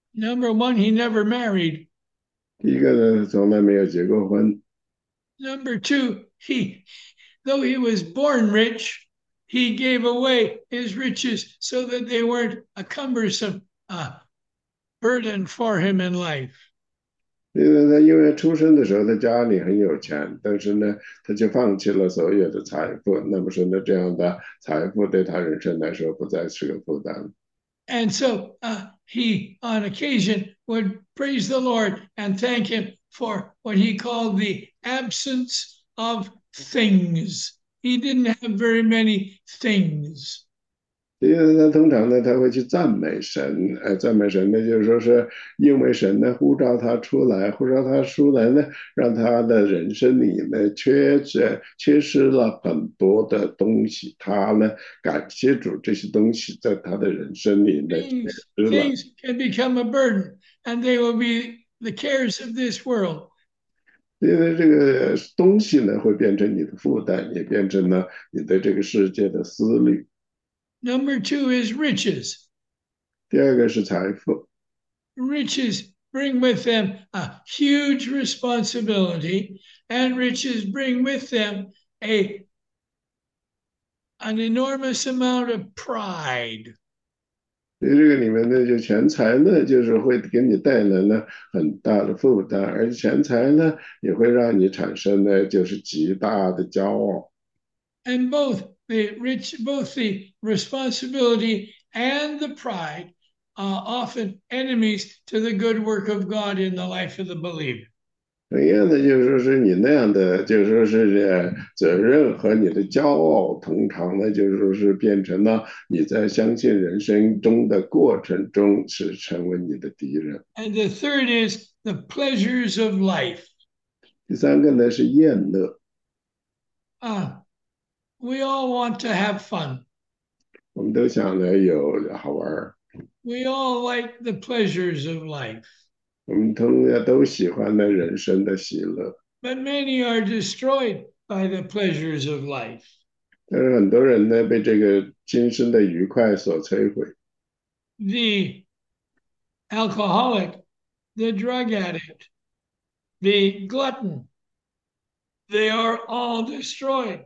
Number one, he never married. 第一个呢，从来没有结过婚。 Number two, he, though he was born rich, he gave away his riches so that they weren't a cumbersome uh, burden for him in life. 因为他因为出生的时候他家里很有钱，但是呢，他就放弃了所有的财富。那么说呢，这样的财富对他人生来说不再是个负担。 And so uh, he, on occasion, would praise the Lord and thank him for what he called the absence of things. He didn't have very many things. 因为他通常呢，他会去赞美神，呃，赞美神呢，就是说是因为神呢呼召他出来，呼召他出来呢，让他的人生里呢缺着缺失了很多的东西，他呢感谢主，这些东西在他的人生里呢缺 Things, 失了。 things can become a burden, and they will be the cares of this world. 因为这个东西呢会变成你的负担，也变成了你对这个世界的思虑。 Number two is riches. 第二个是财富， Riches bring with them a huge responsibility, and riches bring with them a an enormous amount of pride. 所以这个里面呢，就钱财呢，就是会给你带来了很大的负担，而钱财呢，也会让你产生呢，就是极大的骄傲。 And both the rich, both the responsibility and the pride are often enemies to the good work of God in the life of the believer. 同样的，就是说是你那样的，就是说是呃责任和你的骄傲，通常呢，就是说是变成了你在相信人生中的过程中是成为你的敌人。 And the third is the pleasures of life. 第三个呢是厌乐， Uh, we all want to have fun. 我们都想呢有好玩儿， We all like the pleasures of life, 我们同样都喜欢呢人生的喜乐。 but many are destroyed by the pleasures of life. 但是很多人呢，被这个今生的愉快所摧毁。 The alcoholic, the drug addict, the glutton, they are all destroyed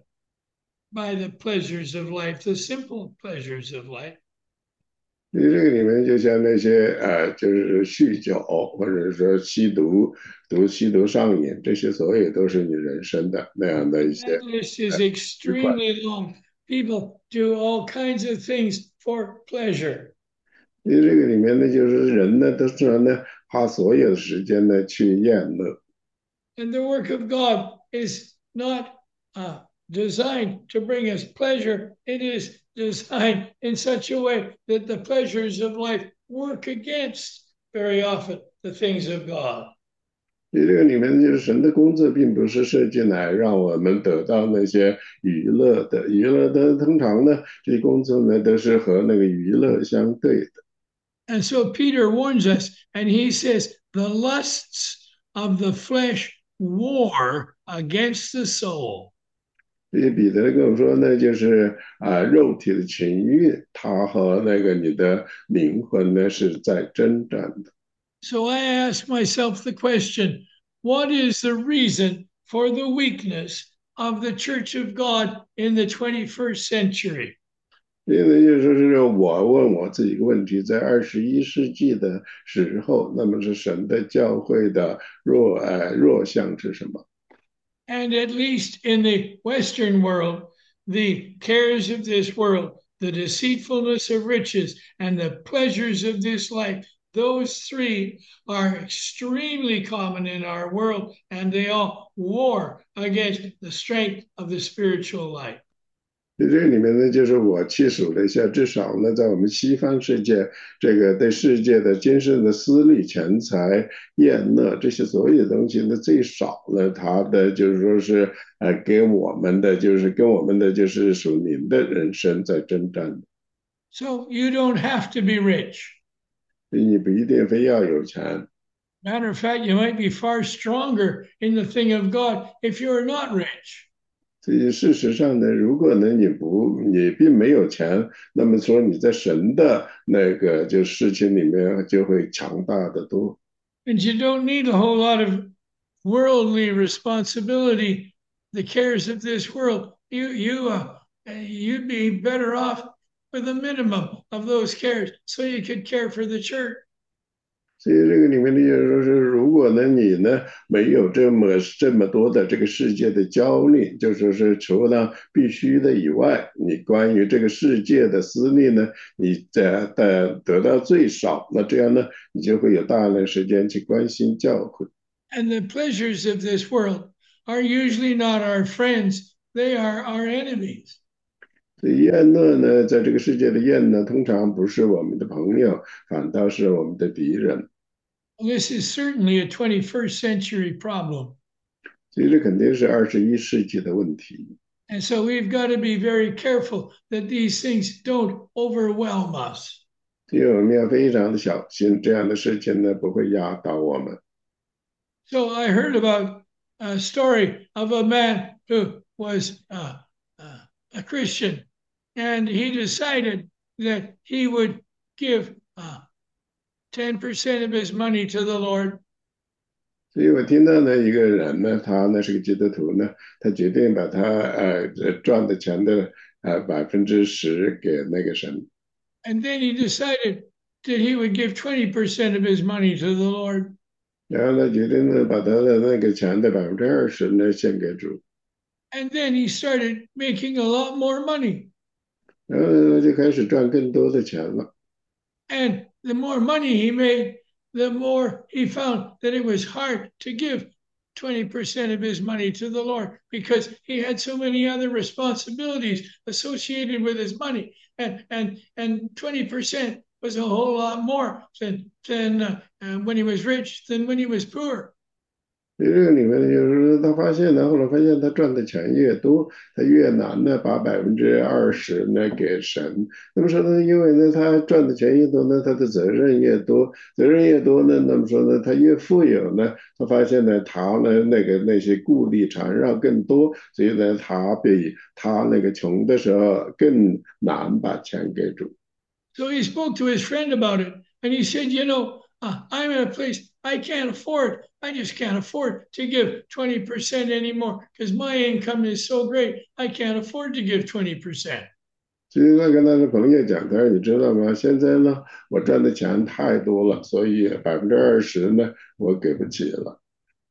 by the pleasures of life, the simple pleasures of life. 你这个里面就像那些呃，就是酗酒或者说吸毒、毒吸毒上瘾，这些所有都是你人生的那样的一些 That list is 愉快。 extremely long. People do all kinds of things for pleasure. 因为这个里面呢，就是人呢都是呢花所有的时间呢去厌乐。 And the work of God is not uh, designed to bring us pleasure. It is designed in such a way that the pleasures of life work against very often the things of God. 因为这个里面就是神的工作，并不是设计来让我们得到那些娱乐的，娱乐的通常呢，这些工作呢都是和那个娱乐相对的。 And so Peter warns us, and he says, the lusts of the flesh war against the soul. 所以彼得跟我说呢，就是啊，肉体的情欲，它和那个你的灵魂呢是在征战的。 So I ask myself the question, what is the reason for the weakness of the Church of God in the twenty-first century? 因为就是说是我问我自己一个问题，在二十一世纪的时候，那么是神的教会的弱呃弱项是什么？ And at least in the Western world, the cares of this world, the deceitfulness of riches, and the pleasures of this life, those three are extremely common in our world, and they all war against the strength of the spiritual life. 在这里面呢，就是我细数了一下，至少呢，在我们西方世界，这个对世界的今生的私利、钱财、厌乐这些所有的东西呢，最少呢，它的就是说是呃，给我们的就是跟我们的就是属灵的人生在征战的。 So you don't have to be rich. 你不一定非要有钱， Matter of fact, you might be far stronger in the thing of God if you're not rich. 所以事实上呢，如果呢你不你并没有钱，那么说你在神的那个就事情里面就会强大的多。 And you don't need a whole lot of worldly responsibility, the cares of this world. You you uh, you'd be better off with a minimum of those cares, so you could care for the church. 所以这个里面呢，就是说是，如果呢你呢没有这么这么多的这个世界的焦虑，就说是除了必须的以外，你关于这个世界的思虑呢，你在的得到最少，那这样呢，你就会有大量的时间去关心教会。 And the pleasures of this world are usually not our friends; they are our enemies. 所以厌乐呢，在这个世界的厌乐，通常不是我们的朋友，反倒是我们的敌人。 This is certainly a twenty-first century problem. 所以这肯定是二十一世纪的问题。 And so we've got to be very careful that these things don't overwhelm us. 所以我们要非常的小心，这样的事情呢不会压倒我们。 So I heard about a story of a man who was uh, uh, a Christian, and he decided that he would give uh, ten percent of his money to the Lord. 所以我听到呢，一个人呢，他呢是个基督徒呢，他决定把他呃呃赚的钱的呃百分之十给那个神， And then he decided that he would give twenty percent of his money to the Lord. 然后呢决定呢把他的那个钱的百分之二十呢献给主， And then he started making a lot more money. 然后呢就开始赚更多的钱了。 And the more money he made, the more he found that it was hard to give twenty percent of his money to the Lord because he had so many other responsibilities associated with his money. And, and, and twenty percent was a whole lot more than, than uh, uh, when he was rich than when he was poor. 所以这个里面呢，就是说他发现呢，后来发现他赚的钱越多，他越难呢把百分之二十呢给神。那么说呢，因为呢他赚的钱越多呢，他的责任越多，责任越多呢，那么说呢他越富有呢，他发现呢他呢那个那些顾虑缠绕更多，所以呢他比他那个穷的时候更难把钱给主。 So he spoke to his friend about it, and he said, "You know, uh, I'm in a place I can't afford. I just can't afford to give twenty percent anymore because my income is so great. I can't afford to give twenty percent." 其实他跟他的朋友讲，他说：“你知道吗？现在呢，我赚的钱太多了，所以百分之二十呢，我给不起了。”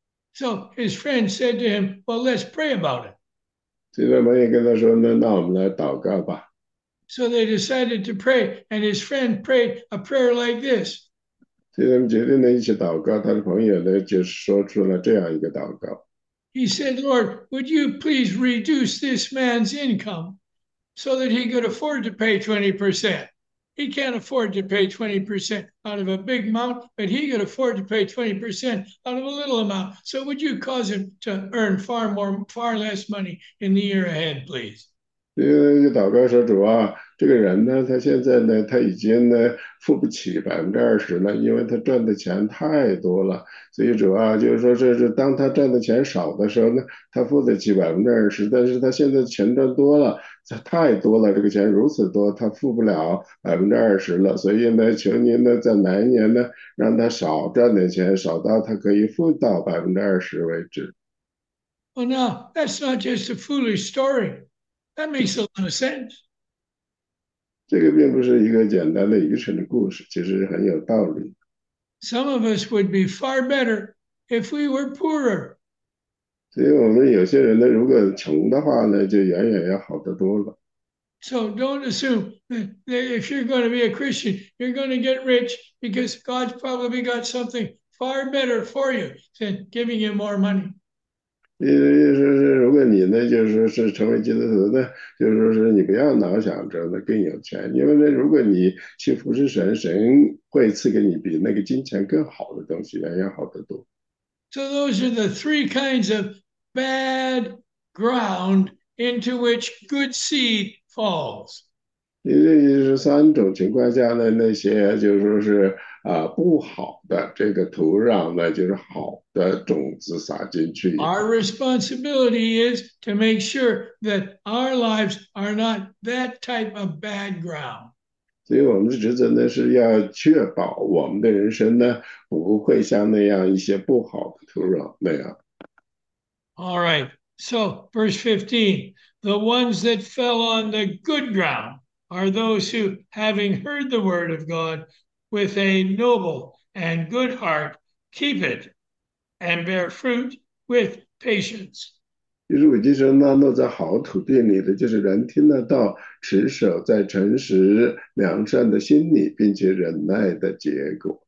So his friend said to him, "Well, let's pray about it." 所以他朋友跟他说：“那那我们来祷告吧。” So they decided to pray, and his friend prayed a prayer like this. 所以他们决定呢一起祷告。他的朋友呢就说出了这样一个祷告。 He said, "Lord, would you please reduce this man's income so that he could afford to pay twenty percent? He can't afford to pay twenty percent out of a big amount, but he could afford to pay twenty percent out of a little amount. So would you cause him to earn far more, far less money in the year ahead, please?" 因为祷告说主啊，这个人呢，他现在呢，他已经呢付不起百分之二十了，因为他赚的钱太多了。所以主啊，就是说这是当他赚的钱少的时候呢，他付得起百分之二十，但是他现在钱赚多了，他太多了，这个钱如此多，他付不了百分之二十了。所以呢，求您呢，在来年呢，让他少赚点钱，少到他可以付到百分之二十为止。 Well, now that's not just a foolish story. That makes a lot of sense. 这个并不是一个简单的愚蠢的故事，其实很有道理。 Some of us would be far better if we were poorer. 所以我们有些人呢，如果穷的话呢，就远远要好得多了。 So don't assume that, that if you're going to be a Christian, you're going to get rich because God's probably got something far better for you than giving you more money. 因为说是，如果你呢，就是说是成为基督徒呢，就是说是你不要老想着呢更有钱，因为呢，如果你去服侍神，神会赐给你比那个金钱更好的东西，远远好得多。 So those are the three kinds of bad ground into which good seed falls. 因为是三种情况下的那些，就是说是啊、不好的这个土壤呢，就是好的种子撒进去以 Our 后， responsibility is to make sure that our lives are not that type of bad ground. 所以我们的职责呢是要确保我们的人生呢不会像那样一些不好的土壤那样。 All right. So, verse fifteen, the ones that fell on the good ground are those who, having heard the word of God with a noble and good heart, keep it and bear fruit with patience. 就是我就说那落在好土地里的，就是人听得到，持守在诚实良善的心里，并且忍耐的结果。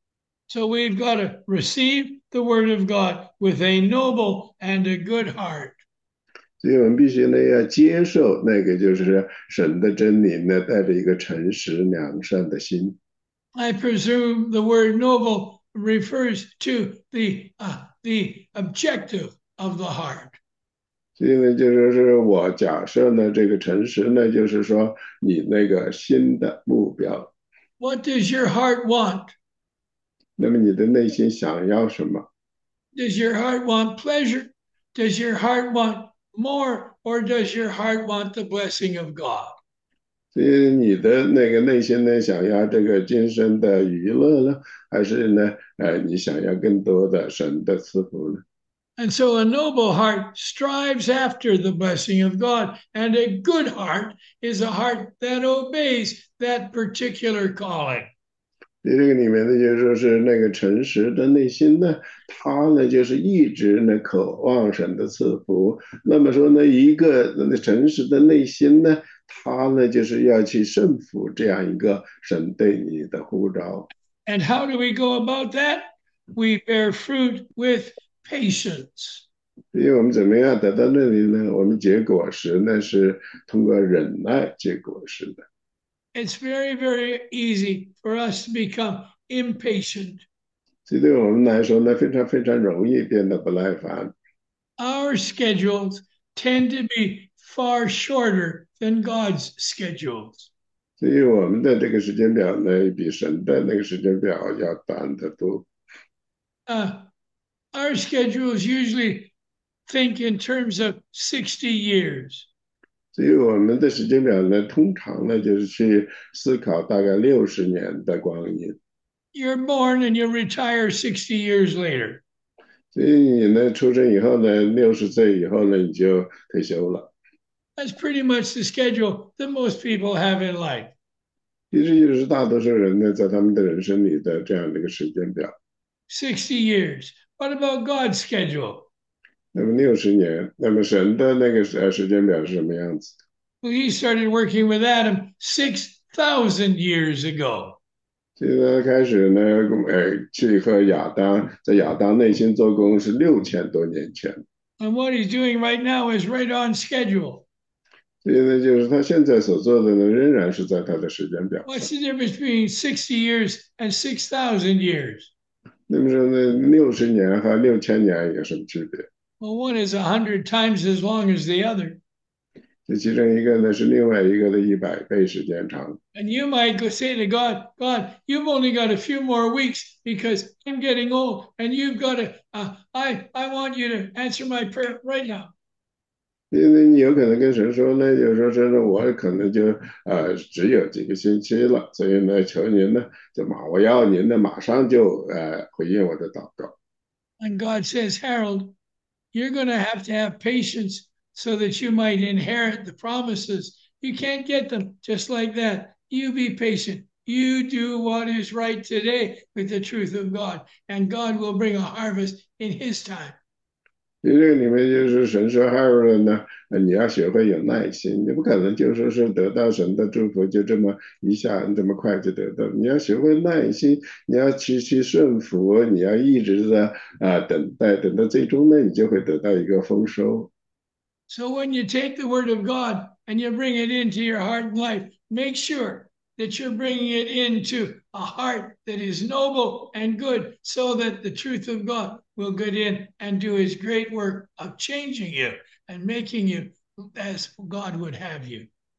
So, we've got to receive the word of God with a noble and a good heart. 所以我们必须呢要接受那个就是神的真理呢，带着一个诚实良善的心。 I presume the word noble refers to the, uh, the objective of the heart. 所以呢，就说是我假设呢，这个诚实呢，就是说你那个心的目标。 What does your heart want? 那么你的内心想要什么？ Does your heart want pleasure? Does your heart want more? Or does your heart want the blessing of God? 所以你的那个内心呢，想要这个今生的娱乐呢，还是呢，呃，你想要更多的神的赐福呢？ And so a noble heart strives after the blessing of God, and a good heart is a heart that obeys that particular calling. 这个里面呢，就是说是那个诚实的内心呢，他呢就是一直呢渴望神的赐福。那么说呢，一个那诚实的内心呢，他呢就是要去顺服这样一个神对你的呼召。 And how do we go about that? We bear fruit with patience. 所以我们怎么样得到那里呢？我们结果实呢是通过忍耐结果实的。 It's very, very easy for us to become impatient. 这对我们来说呢，非常非常容易变得不耐烦。 Our schedules tend to be far shorter than God's schedules. 所以我们的这个时间表呢，比神的那个时间表要短得多。 Uh, our schedules usually think in terms of sixty years. 所以我们的时间表呢，通常呢就是去思考大概六十年的光阴。 You're born and you retire sixty years later. 所以你呢，出生以后呢，六十岁以后呢，你就退休了。 That's pretty much the schedule that most people have in life. 其实就是大多数人呢，在他们的人生里的这样的一个时间表。 sixty years. What about God's schedule? 那么六十年，那么神的那个时时间表是什么样子？ Well, he started working with Adam six thousand years ago. 所以呢，开始呢，呃，去和亚当在亚当内心做工是六千多年前。 And what he's doing right now is right on schedule. 所以呢，就是他现在所做的呢，仍然是在他的时间表 What's 上。 the difference between sixty years and six thousand years? 那么说呢，六十年和六千年有什么区别？ Well, one is a hundred times as long as the other. 这其中一个呢是另外一个的一百倍时间长。 And you might go say to God, God, you've only got a few more weeks because I'm getting old, and you've got to. Uh, I I want you to answer my prayer right now. 因为你有可能跟神说呢，就是说真的，我可能就呃只有几个星期了，所以呢，求您呢，就马我要您呢，马上就呃回应我的祷告。 And God says, Harold, you're going to have to have patience so that you might inherit the promises. You can't get them just like that. You be patient. You do what is right today with the truth of God, and God will bring a harvest in His time. 因为这个里面就是神说还有人呢，呃你要学会有耐心，你不可能就说是得到神的祝福就这么一下这么快就得到，你要学会耐心，你要去去顺服，你要一直的啊、呃等待，等到最终呢，你就会得到一个丰收。 So when you take the word of God and you bring it into your heart and life, make sure that you're bringing it into a heart that is noble and good so that the truth of God will get in and do his great work of changing you and making you as God would have you.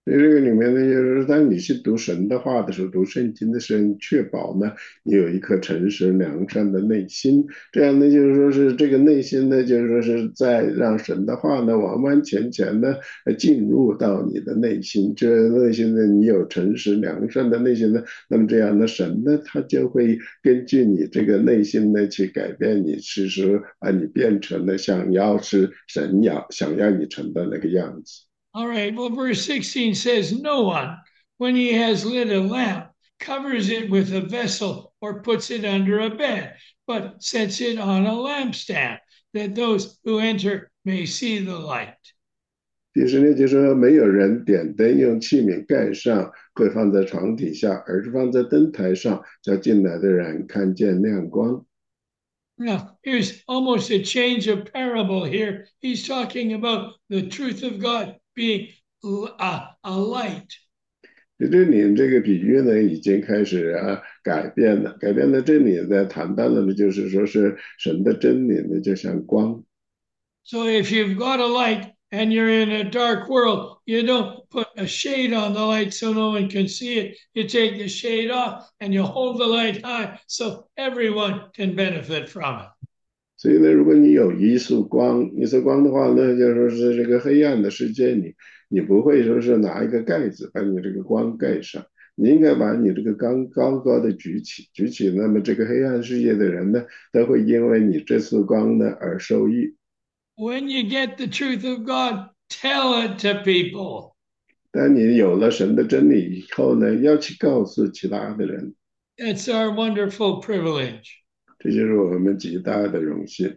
所以这个里面呢，就是当你去读神的话的时候，读圣经的时候，你确保呢，你有一颗诚实良善的内心。这样呢，就是说是这个内心呢，就是说是在让神的话呢，完完全全的呃进入到你的内心。这内心呢，你有诚实良善的内心呢，那么这样的神呢，他就会根据你这个内心呢，去改变你，其实把你变成了想要是神要想要你成的那个样子。 All right, well, verse sixteen says, No one, when he has lit a lamp, covers it with a vessel or puts it under a bed, but sets it on a lampstand, that those who enter may see the light. 第十六节说，没有人点灯用器皿盖上，会放在床底下，而是放在灯台上，叫进来的人看见亮光。 Now, here's almost a change of parable here. He's talking about the truth of God being a, a light. 在这里，这个比喻呢，已经开始啊改变了。改变了这里呢，谈到的呢，就是说是神的真理呢，就像光。 So if you've got a light and you're in a dark world, you don't put a shade on the light so no one can see it. You take the shade off and you hold the light high so everyone can benefit from it. 所以呢，如果你有一束光，一束光的话呢，就说是这个黑暗的世界里，你不会说是拿一个盖子把你这个光盖上，你应该把你这个光高高的举起，举起，那么这个黑暗世界的人呢，都会因为你这束光呢而受益。 When you get the truth of God, tell it to people. 当你有了神的真理以后呢，要去告诉其他的人， That's our wonderful privilege. 这就是我们极大的荣幸。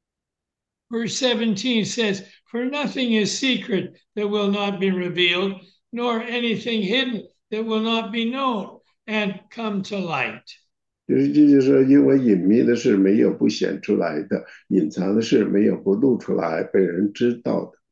Verse seventeen says, For nothing is secret that will not be revealed, nor anything hidden that will not be known and come to light. 就是这就是说，因为隐秘的事没有不显出来的，隐藏的事没有不露出来被人知道的。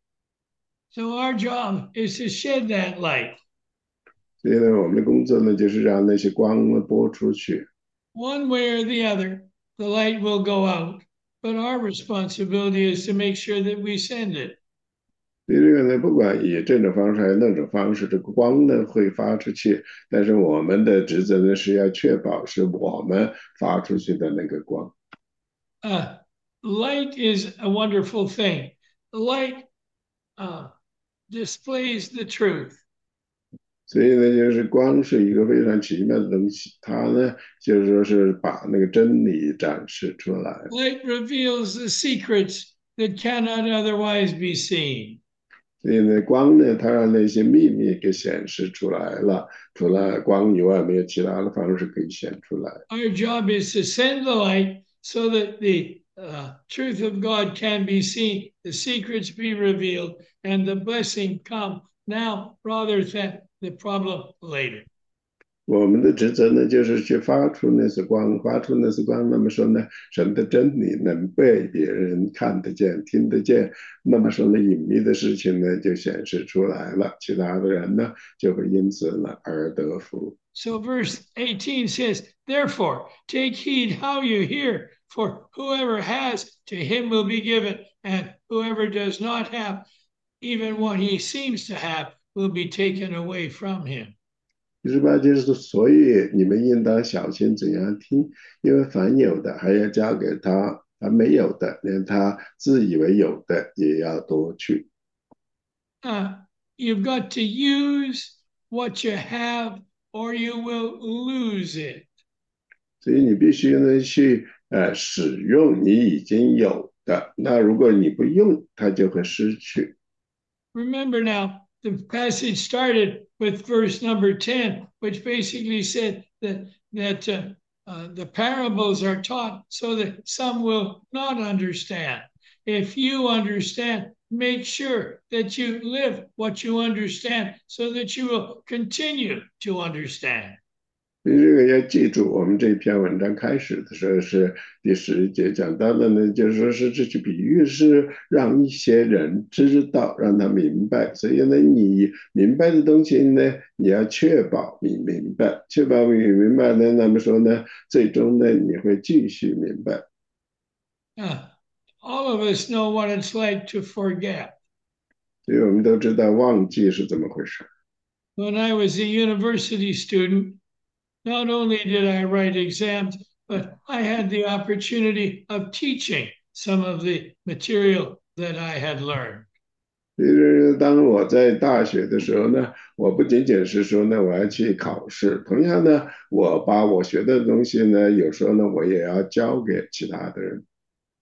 So our job is to shed that light. 所以呢，我们的工作呢，就是让那些光呢播出去。 One way or the other, the light will go out, but our responsibility is to make sure that we send it. 所以这个呢，不管以这种方式还是那种方式，这个光呢会发出去，但是我们的职责呢是要确保是我们发出去的那个光。 Uh, light is a wonderful thing. Light uh, displays the truth. 所以呢，就是光是一个非常奇妙的东西，它呢就是说是把那个真理展示出来。 Light reveals the secrets that cannot otherwise be seen. 所以呢，光呢，它让那些秘密给显示出来了，除了光以外，没有其他的方式可以显出来。 Our job is to send the light so that the uh, truth of God can be seen, the secrets be revealed, and the blessing come now rather than the problem later. 我们的职责呢，就是去发出那束光，发出那束光。那么说呢，神的真理能被别人看得见、听得见。那么说呢，隐秘的事情呢，就显示出来了，其他的人呢，就会因此呢而得福。 So verse eighteen says, Therefore, take heed how you hear, for whoever has, to him will be given, and whoever does not have, even what he seems to have, will be taken away from him. 第十八节是说，所以你们应当小心怎样听，因为凡有的还要交给他，凡没有的，连他自以为有的也要夺去。 Uh, you've got to use what you have, or you will lose it. 所以你必须呢去呃使用你已经有的，那如果你不用，它就会失去。 Remember now, the passage started with verse number ten, which basically said that, that uh, uh, the parables are taught so that some will not understand. If you understand, make sure that you live what you understand so that you will continue to understand. 所以这个要记住，我们这篇文章开始的时候是第十一节讲到的呢，就是说是这句比喻是让一些人知道，让他明白。所以呢，你明白的东西呢，你要确保你明白，确保你明白呢，那么说呢，最终呢，你会继续明白。 Uh, all of us know what it's like to forget. 所以我们都知道忘记是怎么回事。 when I was a university student, not only did I write exams, but I had the opportunity of teaching some of the material that I had learned. 其实当我在大学的时候呢，我不仅仅是说呢我要去考试，同样呢，我把我学的东西呢，有时候呢我也要教给其他的人。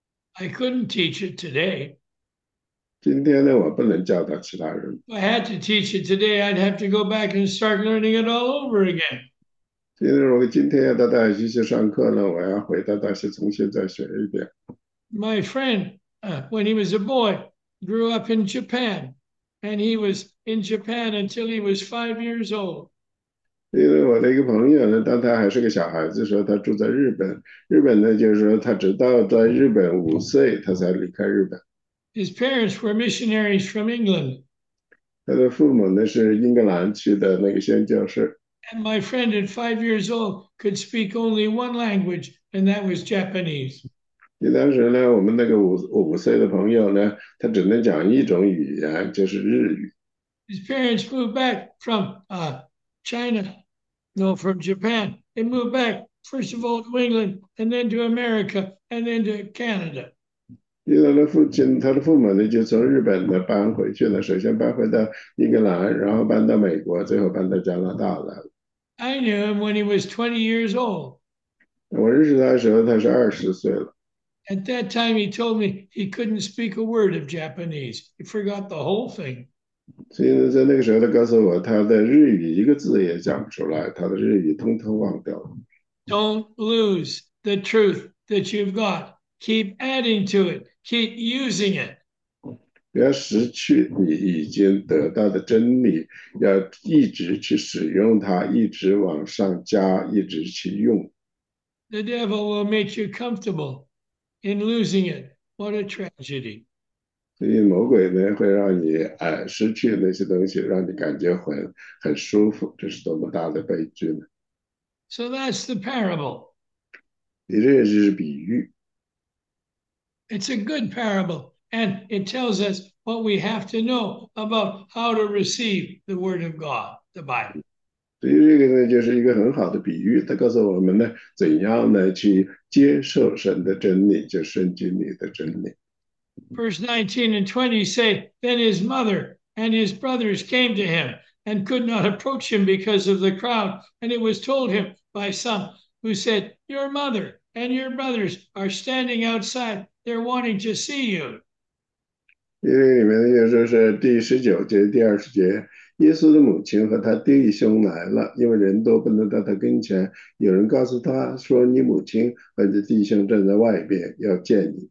I couldn't teach it today. 今天呢，我不能教导其他人。 If I had to teach it today, I'd have to go back and start learning it all over again. 其实我今天要到大学去上课呢，我要回到大学重新再学一遍。 My friend, uh, when he was a boy, grew up in Japan, and he was in Japan until he was five years old. 因为我的一个朋友呢，当他还是个小孩子的时候，他住在日本。日本呢，就是说他直到在日本五岁，他才离开日本。 His parents were missionaries from England. 他的父母呢是英格兰去的那个宣教士。 And my friend at five years old could speak only one language, and that was Japanese. 当时呢，我们那个五五岁的朋友呢，他只能讲一种语言，就是日语。 His parents moved back from uh, China, no, from Japan. They moved back, first of all, to England, and then to America, and then to Canada. 因为他的父亲，他的父母呢，就从日本呢搬回去了，首先搬回到英格兰，然后搬到美国，最后搬到加拿大来了。 I knew him when he was twenty years old. 我认识他的时候，他是二十岁了。 At that time, he told me he couldn't speak a word of Japanese. He forgot the whole thing. 所以呢，在那个时候，他告诉我，他的日语一个字也讲不出来，他的日语通通忘掉了。 Don't lose the truth that you've got. Keep adding to it. Keep using it. 不要失去你已经得到的真理，要一直去使用它，一直往上加，一直去用。 The devil will make you comfortable in losing it. What a tragedy. 所以魔鬼呢会让你呃失去那些东西，让你感觉很很舒服，这是多么大的悲剧呢？ So that's the parable. 你这也就是比喻。 It's a good parable, and it tells us what we have to know about how to receive the Word of God, the Bible. 所以这个呢，就是一个很好的比喻，它告诉我们呢，怎样呢去接受神的真理，就圣经里的真理。 Verse nineteen and twenty say, Then his mother and his brothers came to him and could not approach him because of the crowd. And it was told him by some who said, Your mother and your brothers are standing outside. They're wanting to see you. 因为里面就说是第十九节、第二十节，耶稣的母亲和他弟兄来了，因为人多不能到他跟前。有人告诉他说：“你母亲和你的弟兄站在外边，要见你。”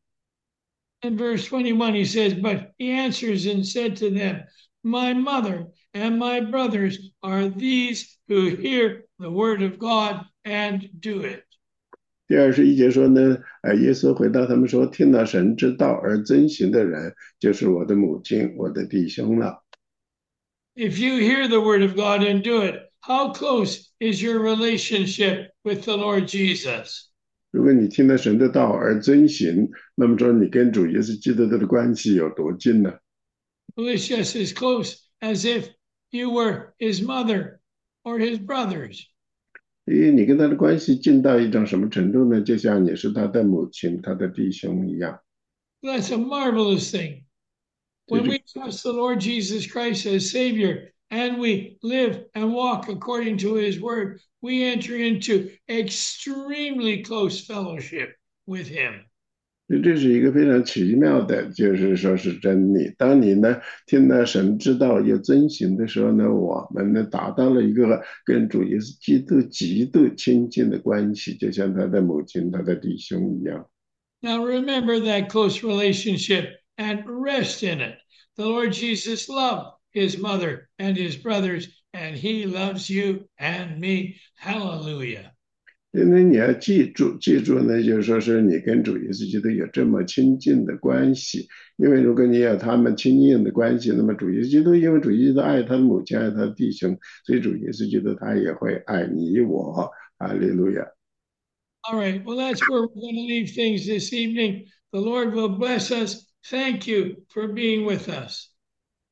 In verse twenty-one, he says, But he answers and said to them, My mother and my brothers are these who hear the word of God and do it. 第二十一节说呢，呃，耶稣回答他们说：“听到神之道而遵行的人，就是我的母亲，我的弟兄了。” If you hear the word of God and do it, how close is your relationship with the Lord Jesus? 如果你听了神的道而遵行，那么说你跟主耶稣基督的关系有多近呢？ Well, it's just as close as if you were his mother or his brothers. 因为你跟他的关系近到一种什么程度呢？就像你是他的母亲、他的弟兄一样。 That's a marvelous thing. When we trust the Lord Jesus Christ as Savior and we live and walk according to his word, we enter into extremely close fellowship with him. 这是一个非常奇妙的，就是说是真理。当你呢听到神之道又遵行的时候呢，我们呢达到了一个跟主耶稣基督极度亲近的关系，就像他的母亲、他的弟兄一样。 Now remember that close relationship and rest in it. The Lord Jesus loved his mother and his brothers, and he loves you and me. Hallelujah. 因为你要记住，记住呢，就是说是你跟主耶稣基督有这么亲近的关系。因为如果你有他们亲近的关系，那么主耶稣基督，因为主耶稣基督爱他的母亲，爱他的弟兄，所以主耶稣基督他也会爱你我。哈利路亚。 All right, well, that's where we're going to leave things this evening. The Lord will bless us. Thank you for being with us.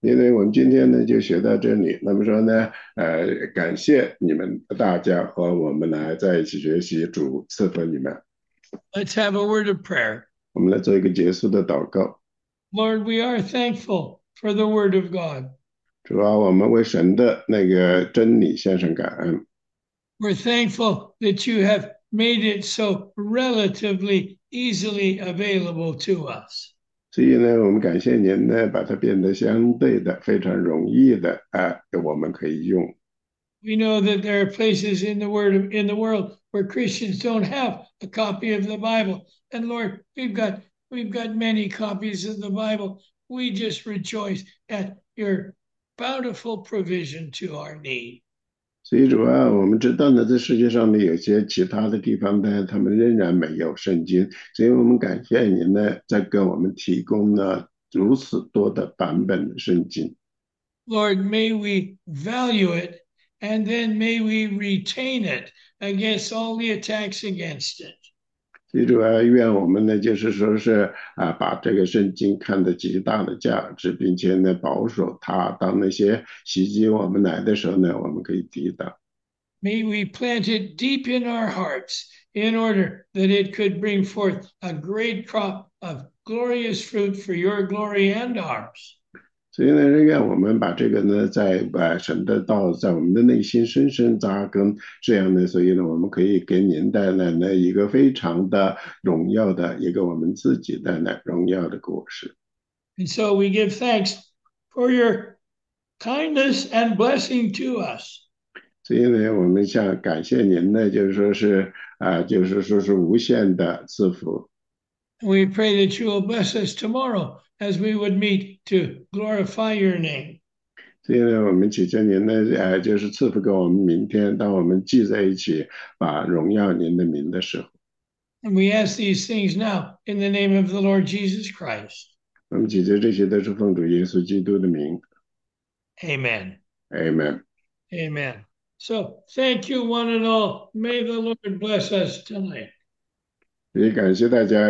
因为我们今天呢就学到这里，那么说呢，呃，感谢你们大家和我们来在一起学习，主赐福你们。 Let's have a word of prayer. 我们来做一个结束的祷告。 Lord, we are thankful for the word of God. 主啊，我们为神的那个真理献上感恩。 We're thankful that you have made it so relatively easily available to us. 所以呢，我们感谢您呢，把它变得相对的非常容易的啊，我们可以用。 We know that there are places in the word of, in the world where Christians don't have a copy of the Bible. And Lord, we've got we've got many copies of the Bible. We just rejoice at your bountiful provision to our need. 所以主啊，我们知道呢，在世界上呢，有些其他的地方呢，他们仍然没有圣经，所以我们感谢您呢，在给我们提供了如此多的版本的圣经。 Lord, may we value it and then may we retain it against all the attacks against it. 所以主啊，愿我们呢，就是说是啊，把这个圣经看得极大的价值，并且呢，保守它，当那些袭击我们来的时候呢，我们可以抵挡。 May we plant it deep in our hearts in order that it could bring forth a great crop of glorious fruit for your glory and ours. 所以呢，愿我们把这个呢，在呃神的道在我们的内心深深扎根，这样呢，所以呢，我们可以给您带来呢一个非常的荣耀的一个我们自己带来荣耀的果实。 And so we give thanks for your kindness and blessing to us. 所以呢，我们想感谢您呢，就是说是啊、就是说是无限的赐福。 We pray that you will bless us tomorrow as we would meet to glorify your name. 所以呢，我们祈求您呢，呃，就是赐福给我们明天，当我们聚在一起，把荣耀您的名的时候， And we ask these things now in the name of the Lord Jesus Christ. 我们祈求这些都是奉主耶稣基督的名 Amen. ，Amen。 Amen. So thank you, one and all. May the Lord bless us tonight. 也感谢大家。